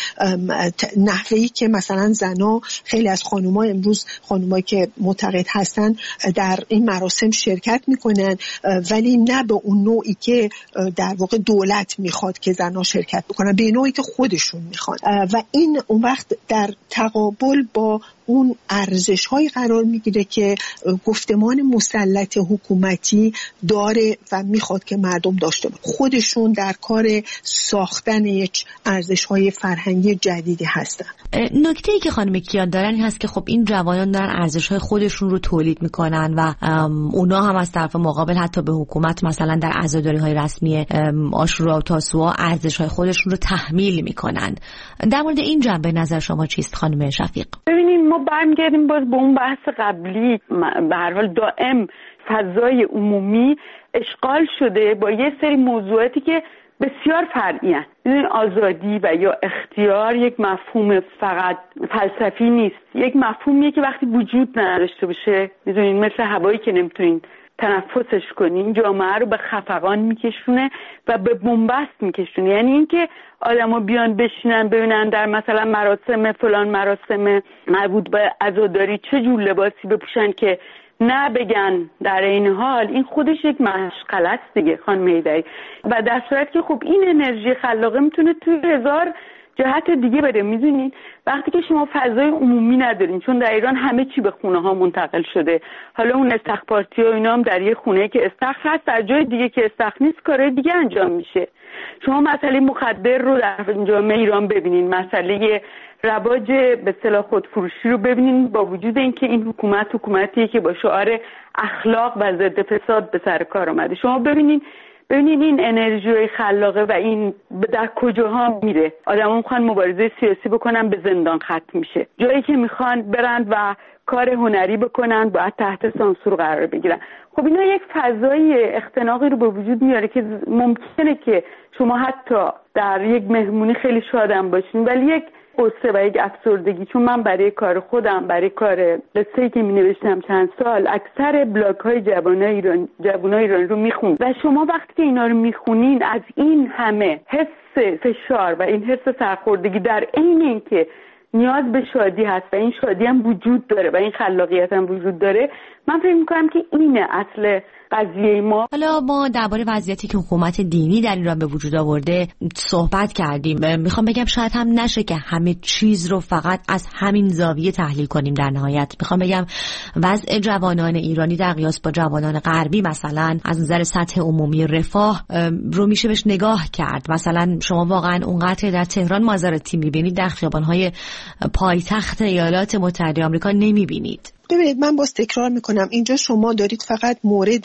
نحوهی که مثلا زنا، خیلی از خانوما امروز خانومایی که معتقد هستن در این مراسم شرکت میکنن، ولی نه به اون نوعی که در واقع دولت میخواد که زنا شرکت بکنن، به نوعی که خودشون میخوان و این اون وقت در تقابل با اون ارزش‌های قرار میگیره که گفتمان مسلط حکومتی داره و میخواد که مردم داشته باشن. خودشون در کار ساختن یک ارزش‌های فرهنگی جدیدی هستن. نکته‌ای که خانم کیان دارن این هست که خب این جوانان دارن ارزش‌های خودشون رو تولید میکنن و اونا هم از طرف مقابل حتی به حکومت مثلا در عزاداری‌های رسمی عاشورا و تاسوعا ارزش‌های خودشون رو تحمیل میکنن. در مورد این جنبه نظر شما چیست خانم شفیق؟ ببینید ما برمیگردیم باز به اون بحث قبلی. به هر حال دائم فضای عمومی اشغال شده با یه سری موضوعاتی که بسیار فرعی هستند. این آزادی و یا اختیار یک مفهوم فقط فلسفی نیست، یک مفهومیه که وقتی وجود نداشته باشه، میدونین مثل هوایی که نمیتونین تنفسش کنین، جامعه رو به خفقان میکشونه و به بنبست میکشونه. یعنی اینکه آدما بیان بشینن ببینن در مثلا مراسم فلان مراسم مربوط به عزاداری چه جور لباسی بپوشن که نه بگن در این حال، این خودش یک مشغله است دیگه خانم هیدری. و در صورت که خب این انرژی خلاقه میتونه توی هزار جهت دیگه بره. میدونین وقتی که شما فضای عمومی ندارین، چون در ایران همه چی به خونه ها منتقل شده، حالا اون استخبارتی ها اینا هم در یه خونه که استخر هست، در جای دیگه که استخر نیست کارهای دیگه انجام میشه. شما مسئله مخدر رو در جامعه ایران ببینین، مسئله رواج به اصطلاح خودفروشی رو ببینین، با وجود اینکه این حکومت حکومتیه که با شعار اخلاق و ضد فساد به سر کار اومده. شما ببینین ببینین این انرژی خلاقه و این در کجاها میره. آدما میخوان مبارزه سیاسی بکنن، به زندان ختم میشه. جایی که میخوان برند و کار هنری بکنن باید تحت سانسور قرار بگیرن. خب اینا یک فضای اختناقی رو به وجود میاره که ممکنه که شما حتی در یک مهمونی خیلی شادم باشین ولی یک قصه و یک افسردگی، چون من برای کار خودم، برای کار قصه‌ای که می‌نوشتم چند سال، اکثر بلاگ‌های جوانای ایران جوانای ایران رو میخون و شما وقتی که اینا رو میخونین از این همه حس فشار و این حس سرخوردگی در عین اینکه نیاز به شادی هست و این شادی هم وجود داره و این خلاقیت هم وجود داره، من فکر می‌کنم که اینه اصل قضیه ما. حالا ما درباره وضعیتی که حکومت دینی در ایران به وجود آورده صحبت کردیم. میخوام بگم شاید هم نشه که همه چیز رو فقط از همین زاویه تحلیل کنیم. در نهایت میخوام بگم وضع جوانان ایرانی در قیاس با جوانان غربی مثلا از نظر سطح عمومی رفاه رو میشه بهش نگاه کرد. مثلا شما واقعا اونقدر در تهران مازراتی میبینید در خیابان‌های پایتخت ایالات متحده آمریکا نمیبینید. ببینید من باز تکرار میکنم، اینجا شما دارید فقط مورد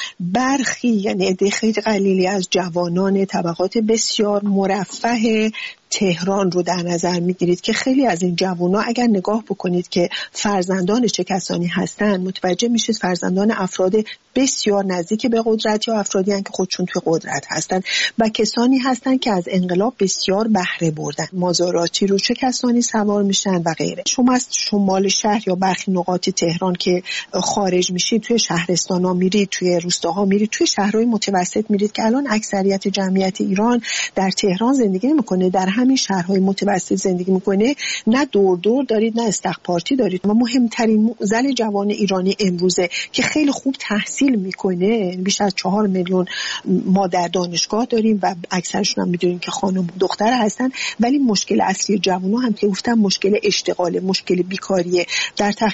برخی، یعنی عده خیلی قلیلی از جوانان طبقات بسیار مرفه تهران رو در نظر میگیرید که خیلی از این جوانا اگر نگاه بکنید که فرزندان چه کسانی هستند، متوجه میشید فرزندان افراد بسیار نزدیک به قدرت یا افرادی هستند که خودشون توی قدرت هستند و کسانی هستند که از انقلاب بسیار بهره بردن. مازاراتی رو چه کسانی سوار میشن و غیره. شما از شمال شهر یا برخی نقاط تهران که خارج میشید، توی شهرستانا میرید، توی روستاها میرید، توی شهرهای متوسط میرید که الان اکثریت جمعیت ایران در تهران زندگی نمیکنه، در همین شهرهای متوسط زندگی میکنه. نه دور دور دارید نه استخبارتی دارید. و مهمترین معضل جوان ایرانی امروزه که خیلی خوب تحصیل میکنه، بیش از چهار میلیون ما در دانشگاه داریم و اکثرشون هم میدونیم که خانم دختر هستن، ولی مشکل اصلی جوان‌ها هم که گفتم مشکل اشتغال، مشکل بیکاریه. در تحقیقاتی در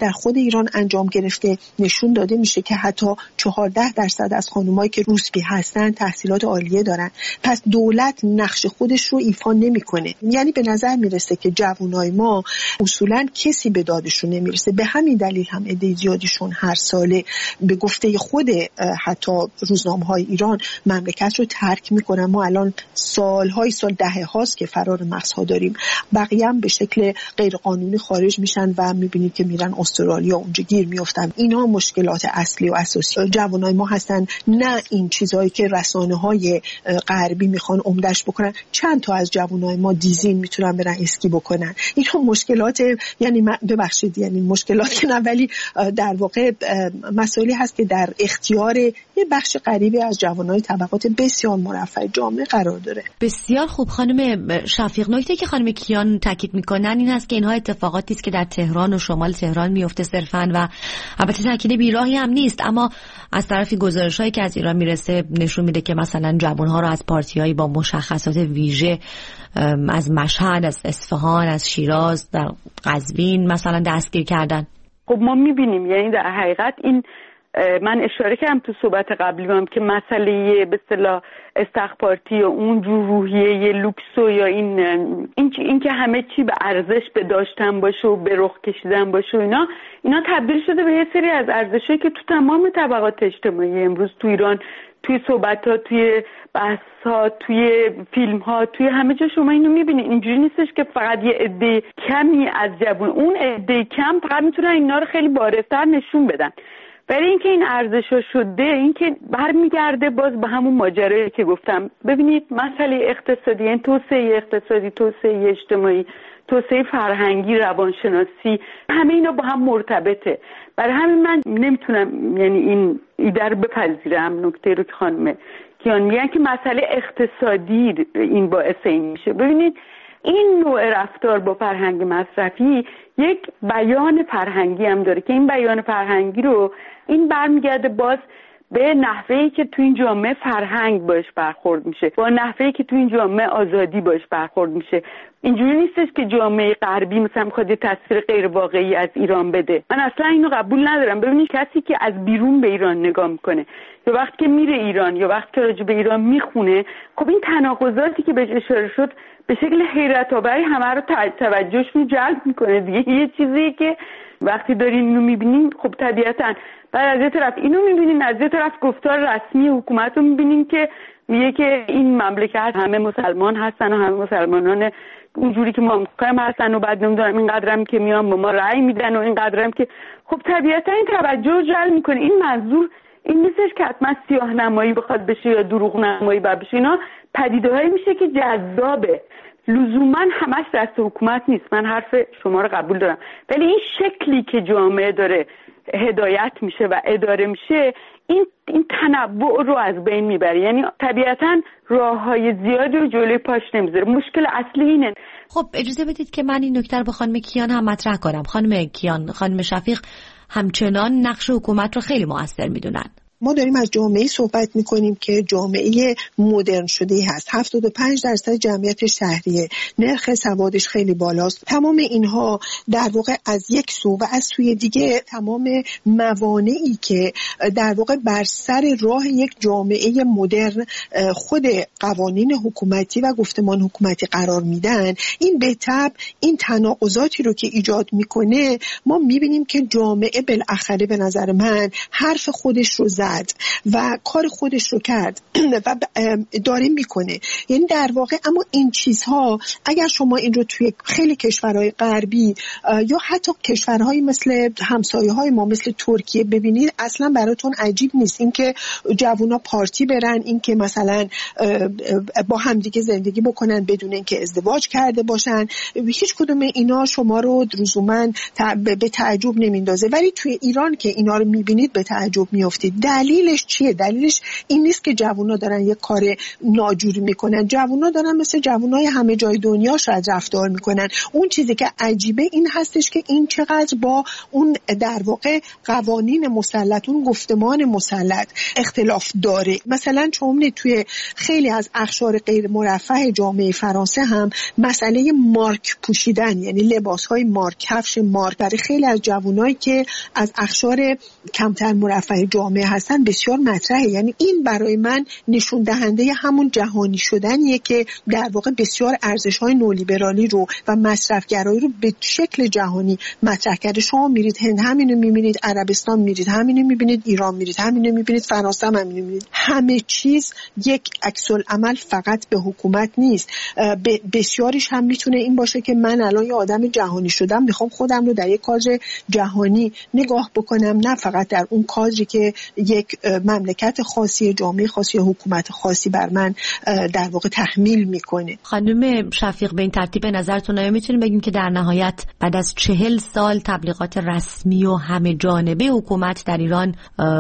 در خود ایران انجام گرفته نشون داده میشه که حتی چهارده درصد از خانمایی که روسپی هستن تحصیلات عالیه دارن. پس دولت نقش خودش رو ایفا نمیکنه. یعنی به نظر میرسه که جوانای ما اصولا کسی به دادشون نمیرسه. به همین دلیل هم عده زیادیشون هر ساله به گفته خود حتی روزنامه‌های ایران مملکت رو ترک میکنن. ما الان سالهای سال دهه هاست که فرار مغزها داریم. بقیه هم به شکل غیر قانونی خارج میشن و میبینید که میرن استرالیا اونجا گیر میافتن. اینا مشکلات اصلی و اساسی جوانای ما هستن، نه این چیزایی که رسانه‌های غربی میخوان عمدش بکنن. چند تا از جوانای ما دیزین میتونن برن اسکی بکنن. اینا مشکلات، یعنی ببخشید یعنی مشکلات که نه، ولی در واقع مسائلی هست که در اختیار یه بخش غریبی از جوانای طبقات بسیار مرفه جامعه قرار داره. بسیار خوب خانم شفیق، نکته که خانم کیان تاکید میکنن این است که اینها اتفاقاتی است که در تهران و شمال تهران میفته صرفاً و البته تاکید بیراهی هم نیست، اما از طرفی گزارش‌هایی که از ایران میرسه نشون میده که مثلا جوان‌ها رو از پارتی‌هایی با مشخصات ویژه از مشهد، از اصفهان، از شیراز، در قزوین مثلا دستگیر کردن. خب ما میبینیم، یعنی در حقیقت این من اشاره کردم تو صحبت قبلی هم که مسئله به اصطلاح استخبارتی و اون جور روحیه لوکس و یا این این این که همه چی به ارزش به داشتن باشه و به رخ کشیدن باشه و اینا اینا تبدیل شده به یه سری از ارزشایی که تو تمام طبقات اجتماعی امروز تو ایران، توی صحبت‌ها، توی بحث‌ها، توی فیلم‌ها، توی همه جا شما اینو می‌بینید. اینجوری نیستش که فقط یه عده کمی از جوان، اون عده کم فقط میتونن اینا رو خیلی بارزتر نشون بدن. ولی اینکه این ارزش‌ها شده، اینکه برمیگرده باز به همون ماجرایی که گفتم. ببینید مسئله اقتصادی، این توسعه اقتصادی، توسعه اجتماعی، توسعه فرهنگی، روانشناسی، همه اینا با هم مرتبطه. برای همین من نمیتونم یعنی این ایده رو بپذیرم، نکته رو که خانم کیان میگن که مسئله اقتصادی این باعث این میشه. ببینید این نوع رفتار با فرهنگ مصرفی یک بیان فرهنگی هم داره که این بیان فرهنگی رو این برمیگرده باز به نحوهی که تو این جامعه فرهنگ باش برخورد میشه، با نحوهی که تو این جامعه آزادی باش برخورد میشه. اینجوری نیستش که جامعه غربی مثلا میخواد یه تصویر غیر واقعی از ایران بده. من اصلا اینو قبول ندارم. ببینید کسی که از بیرون به ایران نگاه میکنه یا وقتی که میره ایران یا وقتی که راجع به ایران میخونه، خب این تناقضاتی که بهش اشاره شد به شکل حیرت آوری همه رو توجهشون جلب میکنه دیگه. یه چیزی که وقتی دارین اینو میبینین، خب طبیعتاً بعد از یه طرف اینو میبینین، از یه طرف گفتار رسمی حکومت رو میبینین که میگه که این مملکت همه مسلمان هستن و همه مسلمانان اونجوری که ما میخوایم هستن و بعد نمیدونم اینقدرم که میان با ما رأی میدن و اینقدرم که، خب طبیعتا این توجه رو جلب میکنه. این منظور این نیستش که حتما سیاه نمایی بخواد بشه یا دروغ نمایی بشه. اینا پدیده‌هایی میشه که جذابه، لزوما همش دست حکومت نیست. من حرف شما رو قبول دارم، ولی این شکلی که جامعه داره هدایت میشه و اداره میشه، این این تنوع رو از بین میبره. یعنی طبیعتا راههای زیادی رو جلوی پاش نمیذاره. مشکل اصلی اینه. خب اجازه بدید که من این نکته رو با خانم کیان هم مطرح کنم. خانم کیان، خانم شفیق همچنان نقش حکومت رو خیلی مؤثر میدونن. ما داریم از جامعه صحبت میکنیم که جامعه مدرن شده هست. هفتاد و پنج درصد جمعیت شهریه، نرخ سوادش خیلی بالاست. تمام اینها در واقع از یک سو و از سوی دیگه تمام موانعی که در واقع بر سر راه یک جامعه مدرن خود قوانین حکومتی و گفتمان حکومتی قرار میدن، این به تبع این تناقضاتی رو که ایجاد میکنه ما میبینیم که جامعه بالاخره به نظر من حرف خودش رو زد و کار خودش رو کرد و داره میکنه. یعنی در واقع اما این چیزها اگر شما این رو توی خیلی کشورهای غربی یا حتی کشورهای مثل همسایه‌های ما مثل ترکیه ببینید، اصلا براتون عجیب نیست اینکه جوونا پارتی برن، اینکه مثلا با همدیگه زندگی بکنن بدون اینکه ازدواج کرده باشن. هیچ کدوم اینا شما رو لزوما به تعجب نمیندازه، ولی توی ایران که اینا رو میبینید به تعجب میافتید. دلیلش چیه؟ دلیلش این نیست که جوونا دارن یه کار ناجوری میکنن، جوونا دارن مثل جوونای همه جای دنیا شاید رفتار میکنن. اون چیزی که عجیبه این هستش که این چقدر با اون در واقع قوانین مسلط، اون گفتمان مسلط اختلاف داره. مثلا چون توی خیلی از اقشار غیر مرفه جامعه فرانسه هم مسئله مارک پوشیدن، یعنی لباس‌های مارک، کفش مارک، برای خیلی از جوانایی که از اقشار کمتر مرفه جامعه هستن بسیار مطرحه. یعنی این برای من نشون دهنده همون جهانی شدنیه که در واقع بسیار ارزش‌های نولیبرالی رو و مصرفگرایی رو به شکل جهانی مطرح کرده. شما میرید هند همینو میبینید، عربستان میرید همینو میبینید، ایران میرید همینو میبینید، فرانسه هم همینو میبینید. همه چیز یک عکس العمل فقط به حکومت نیست. بسیاریش هم میتونه این باشه که من الان یه آدم جهانی شدم، میخوام خودم رو در یک کادر جهانی نگاه بکنم، نه فقط در اون کادری که یک مملکت خاصی، جامعه خاصی، حکومت خاصی بر من در واقع تحمیل میکنه. خانم شفیق، به این ترتیب به نظرتون آیا میتونیم بگیم که در نهایت بعد از چهل سال تبلیغات رسمی و همه جانبه حکومت در ایران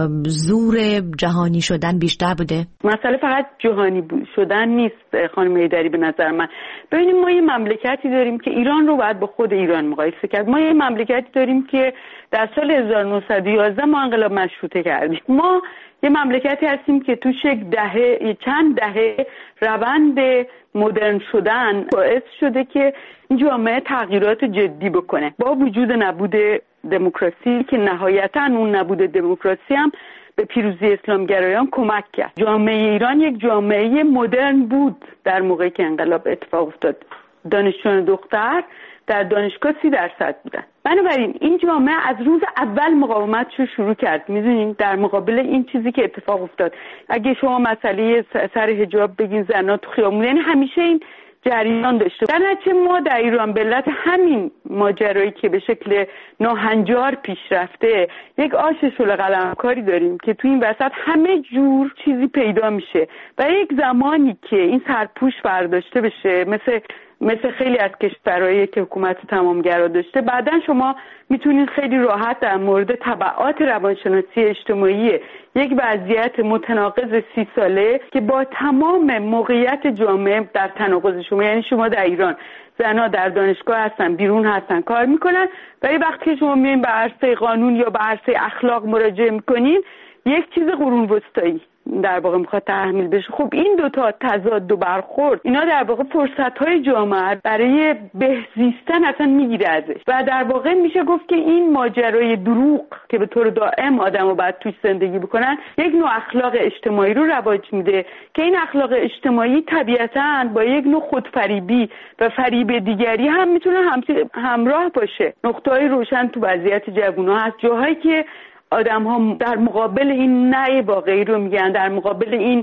زور جهانی شدن بیشتر بوده؟ مسئله فقط جهانی شدن نیست خانم ایدری. به نظر من ببینیم ما یه مملکتی داریم که ایران رو باید با خود ایران مقایسه کرد. ما یه مملکتی داریم که در سال هزار و نهصد و یازده ما انقلاب مشروطه کردیم. ما یه مملکتی هستیم که توش یک دهه چند دهه روند مدرن شدن باعث شده که این جامعه تغییرات جدی بکنه. با وجود نبود دموکراسی که نهایتاً اون نبود دموکراسی هم به پیروزی اسلامگرایان کمک کرد. جامعه ایران یک جامعه مدرن بود در موقعی که انقلاب اتفاق افتاد. دانشجویان دختر در دانشگاه سی درصد بودن. بنابراین این جامعه از روز اول مقاومتش رو شروع کرد. میدونین در مقابل این چیزی که اتفاق افتاد، اگه شما مسئله سر حجاب بگین زنا تو خیابون، یعنی همیشه این جریان داشته. در نتیجه ما در ایران به علت همین ماجرایی که به شکل ناهنجار پیش رفته یک آش شل قلمکاری داریم که تو این وسط همه جور چیزی پیدا میشه و یک زمانی که این سرپوش برداشته بشه، مثل مثل خیلی از کشورهایی که حکومت تمامگرا داشته، بعداً شما میتونید خیلی راحت در مورد تبعات روانشناسی اجتماعی یک وضعیت متناقض سی ساله که با تمام موقعیت جامعه در تناقض شما، یعنی شما در ایران زنها در دانشگاه هستن، بیرون هستن، کار میکنن، ولی وقتی که شما میایین به عرصه قانون یا به عرصه اخلاق مراجعه میکنین یک چیز قرون وسطایی در واقع میخواد تحمیل بشه. خب این دوتا تضاد و برخورد اینا در واقع فرصت‌های جامعه برای بهزیستن اصلا میگیره ازش و در واقع میشه گفت که این ماجرای دروغ که به طور دائم آدمو باید توش زندگی بکنن یک نوع اخلاق اجتماعی رو رواج میده که این اخلاق اجتماعی طبیعتاً با یک نوع خودفریبی و فریب دیگری هم میتونه همراه باشه. نقطه‌های روشن تو وضعیت جوونا هست، جاهایی که آدم ها در مقابل این نه واقعی رو میگن، در مقابل این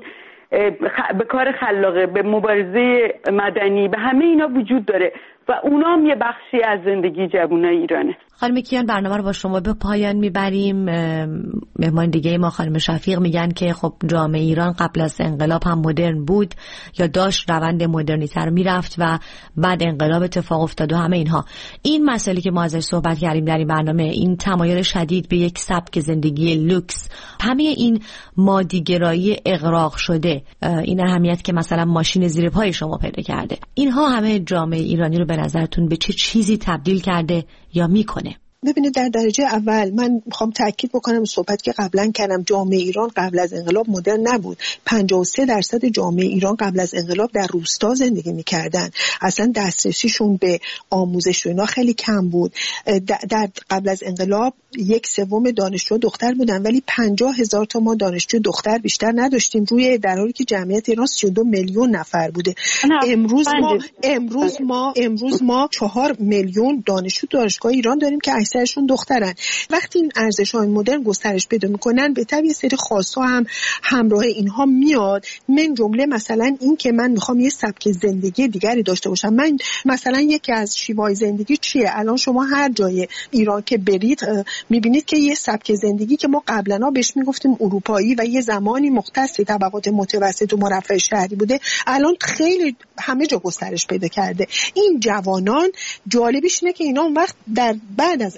به کار خلاقه، به مبارزه مدنی، به همه اینا وجود داره و اونا هم یه بخشی از زندگی جوانای ایرانه. خانم کیان، برنامه رو با شما به پایان میبریم. مهمان دیگه ما خانم شفیق میگن که خب جامعه ایران قبل از انقلاب هم مدرن بود یا داشت روند مدرنیتر میرفت و بعد انقلاب اتفاق افتاد و همه اینها. این مسئله که ما ازش صحبت کردیم در این برنامه، این تمایل شدید به یک سبک زندگی لوکس، همه این مادیگرایی اغراق شده، این اهمیت که مثلا ماشین زیر پای شما پیدا کرده، اینها همه جامعه ایرانی رو به نظرتون به چه چیزی تبدیل کرده یا میکنه؟ ببینید، در درجه اول من میخوام تاکید بکنم صحبت که قبلا کردم، جامعه ایران قبل از انقلاب مدرن نبود. پنجاه و سه درصد جامعه ایران قبل از انقلاب در روستا زندگی میکردن، اصلا دسترسیشون به آموزش و اینا خیلی کم بود. در قبل از انقلاب یک سوم دانشجو دختر بودن، ولی پنجاه هزار تا ما دانشجو دختر بیشتر نداشتیم، روی در حالی که جمعیت ایران سی و دو میلیون نفر بوده. امروز ما امروز ما امروز ما چهار میلیون دانشجو دانشگاه ایران داریم که اکثرشون دخترن. وقتی این ارزش‌های مدرن گسترش پیدا می‌کنن، به طبع یه سری خواست‌ها هم همراه اینها میاد. من جمله مثلا این که من می‌خوام یه سبک زندگی دیگری داشته باشم. من مثلا یکی از شیوه‌های زندگی چیه؟ الان شما هر جای ایران که برید می‌بینید که یه سبک زندگی که ما قبلا بهش میگفتیم اروپایی و یه زمانی مختص طبقات متوسط و مرفه شهری بوده، الان خیلی همه جا گسترش پیدا کرده. این جوانان جالبیش اینه که اینا اون وقت در بعد از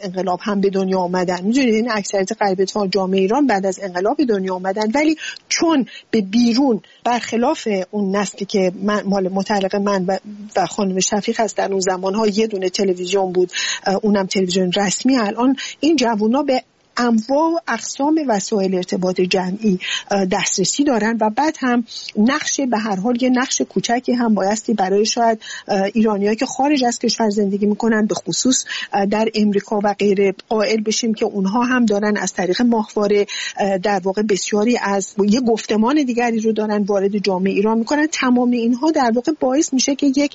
انقلاب هم به دنیا آمدن. میدونید این اکثریت غربی ها جامعه ایران بعد از انقلاب به دنیا آمدن، ولی چون به بیرون برخلاف اون نسلی که من مال متعلق من و, و خانم شفیق هست در اون زمانها یه دونه تلویزیون بود، اونم تلویزیون رسمی، الان این جوونا به انواع و اقسام وسایل ارتباط جمعی دسترسی دارن و بعد هم نقش به هر حال یه نقش کوچکی هم بایستی برای شاید ایرانیایی که خارج از کشور زندگی میکنن به خصوص در امریکا و غیره قائل بشیم که اونها هم دارن از طریق ماهواره در واقع بسیاری از یه گفتمان دیگری رو دارن وارد جامعه ایران میکنن. تمام اینها در واقع باعث میشه که یک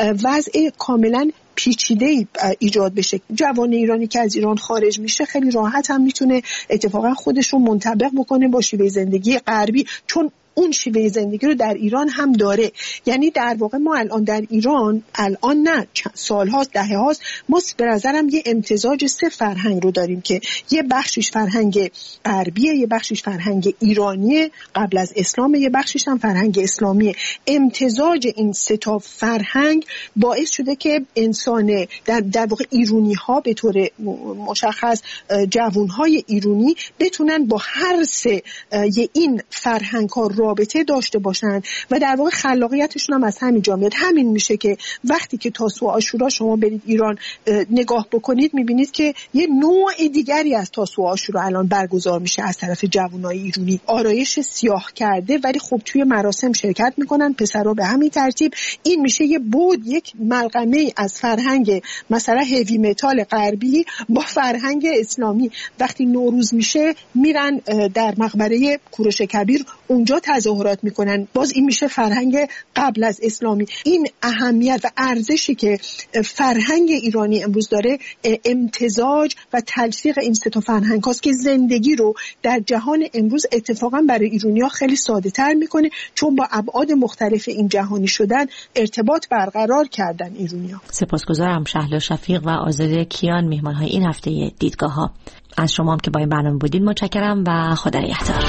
وضع کاملا پیچیده ایجاد بشه. جوان ایرانی که از ایران خارج میشه خیلی راحت هم میتونه اتفاقا خودش رو منطبق بکنه با شیوه زندگی غربی، چون اون شیوه زندگی رو در ایران هم داره. یعنی در واقع ما الان در ایران، الان نه سالهاست دهه هاست، ما به نظرم یه امتزاج سه فرهنگ رو داریم که یه بخشش فرهنگ غربیه، یه بخشش فرهنگ ایرانیه قبل از اسلام، یه بخشش هم فرهنگ اسلامیه. امتزاج این سه تا فرهنگ باعث شده که انسان در, در واقع ایرانی ها به طور مشخص جوان های ایرانی بتونن با هر سه این فرهنگ ها رابطه داشته باشن و در واقع خلاقیتشون هم از همین جا میاد. همین میشه که وقتی که تاسوعا عاشورا شما برید ایران نگاه بکنید میبینید که یه نوع دیگری از تاسوعا عاشورا الان برگزار میشه از طرف جوانای ایرانی، آرایش سیاه کرده ولی خب توی مراسم شرکت میکنن پسرا به همین ترتیب. این میشه یه بود، یک ملغمه از فرهنگ مثلا هیوی متال غربی با فرهنگ اسلامی. وقتی نوروز میشه میرن در مقبره کوروش کبیر اونجا تظاهرات میکنن، باز این میشه فرهنگ قبل از اسلامی. این اهمیت و ارزشی که فرهنگ ایرانی امروز داره امتزاج و تلفیق این سه تا فرهنگ هاست که زندگی رو در جهان امروز اتفاقا برای ایرانی‌ها خیلی ساده تر میکنه، چون با ابعاد مختلف این جهانی شدن ارتباط برقرار کردن ایرانی‌ها. سپاسگزارم شهلا شفیق و آزاده کیان میهمان‌های این هفته دیدگاه‌ها. از شما هم که با این برنامه بودین متشکرم و خدا نگهدار.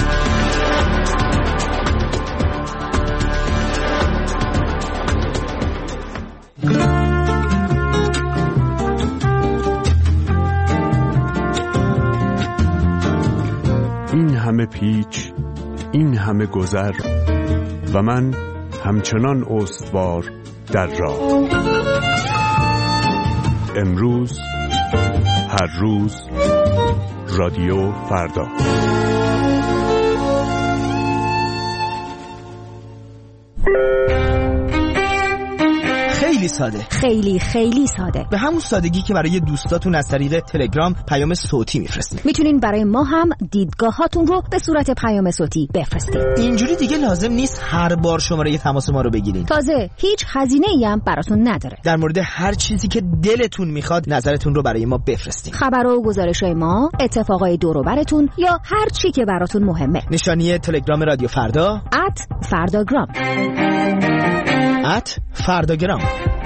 این همه پیچ، این همه گذر و من همچنان استوار در راه. امروز، هر روز، رادیو فردا. خیلی ساده، خیلی خیلی ساده، به همون سادگی که برای دوستاتون از طریق تلگرام پیام صوتی میفرستین. میتونین برای ما هم دیدگاهاتون رو به صورت پیام صوتی بفرستین. اینجوری دیگه لازم نیست هر بار شماره تماس ما رو بگیرین. تازه هیچ هزینه‌ای هم براتون نداره. در مورد هر چیزی که دلتون میخواد نظرتون رو برای ما بفرستین. خبر و گزارش‌های ما، اتفاقای دور و برتون یا هر چی که براتون مهمه. نشانی تلگرام رادیو فردا ات فرداگرام ات فرداگرام.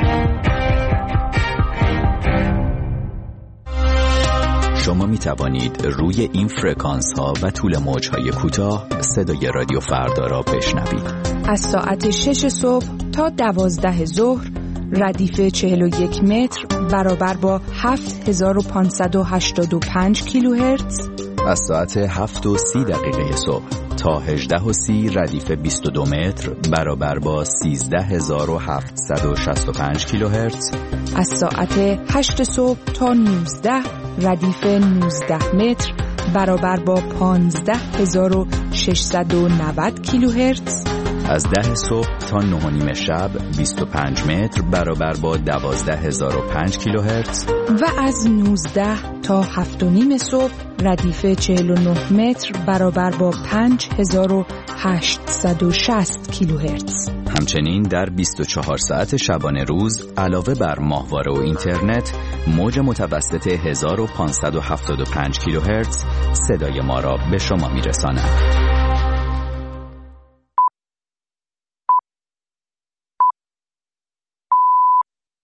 شما می توانید روی این فرکانس ها و طول موج های کوتاه صدای رادیو فردا را بشنوید. از ساعت شش صبح تا دوازده ظهر ردیف چهل و یک متر برابر با هفت هزار و پانصد و هشتاد و پنج کیلوهرتز. از ساعت هفت و سی دقیقه صبح تا هجده و سی ردیف بیست و دو متر برابر با سیزده هزار و هفتصد و شصت و پنج کیلوهرتز. از ساعت هشت صبح تا نوزده ردیف نوزده متر برابر با پانزده هزار و ششصد و نود کیلوهرتز. از ده صبح تا نه و نیم شب بیست و پنج متر برابر با دوازده هزار و پنج کیلوهرتز. و از نوزده تا هفت و نیم صبح ردیف چهل و نه متر برابر با پنج هزار و هشتصد و شصت کیلوهرتز. همچنین در بیست و چهار ساعت شبانه روز علاوه بر ماهواره و اینترنت موج متوسط هزار و پانصد و هفتاد و پنج کیلوهرتز صدای ما را به شما میرساند.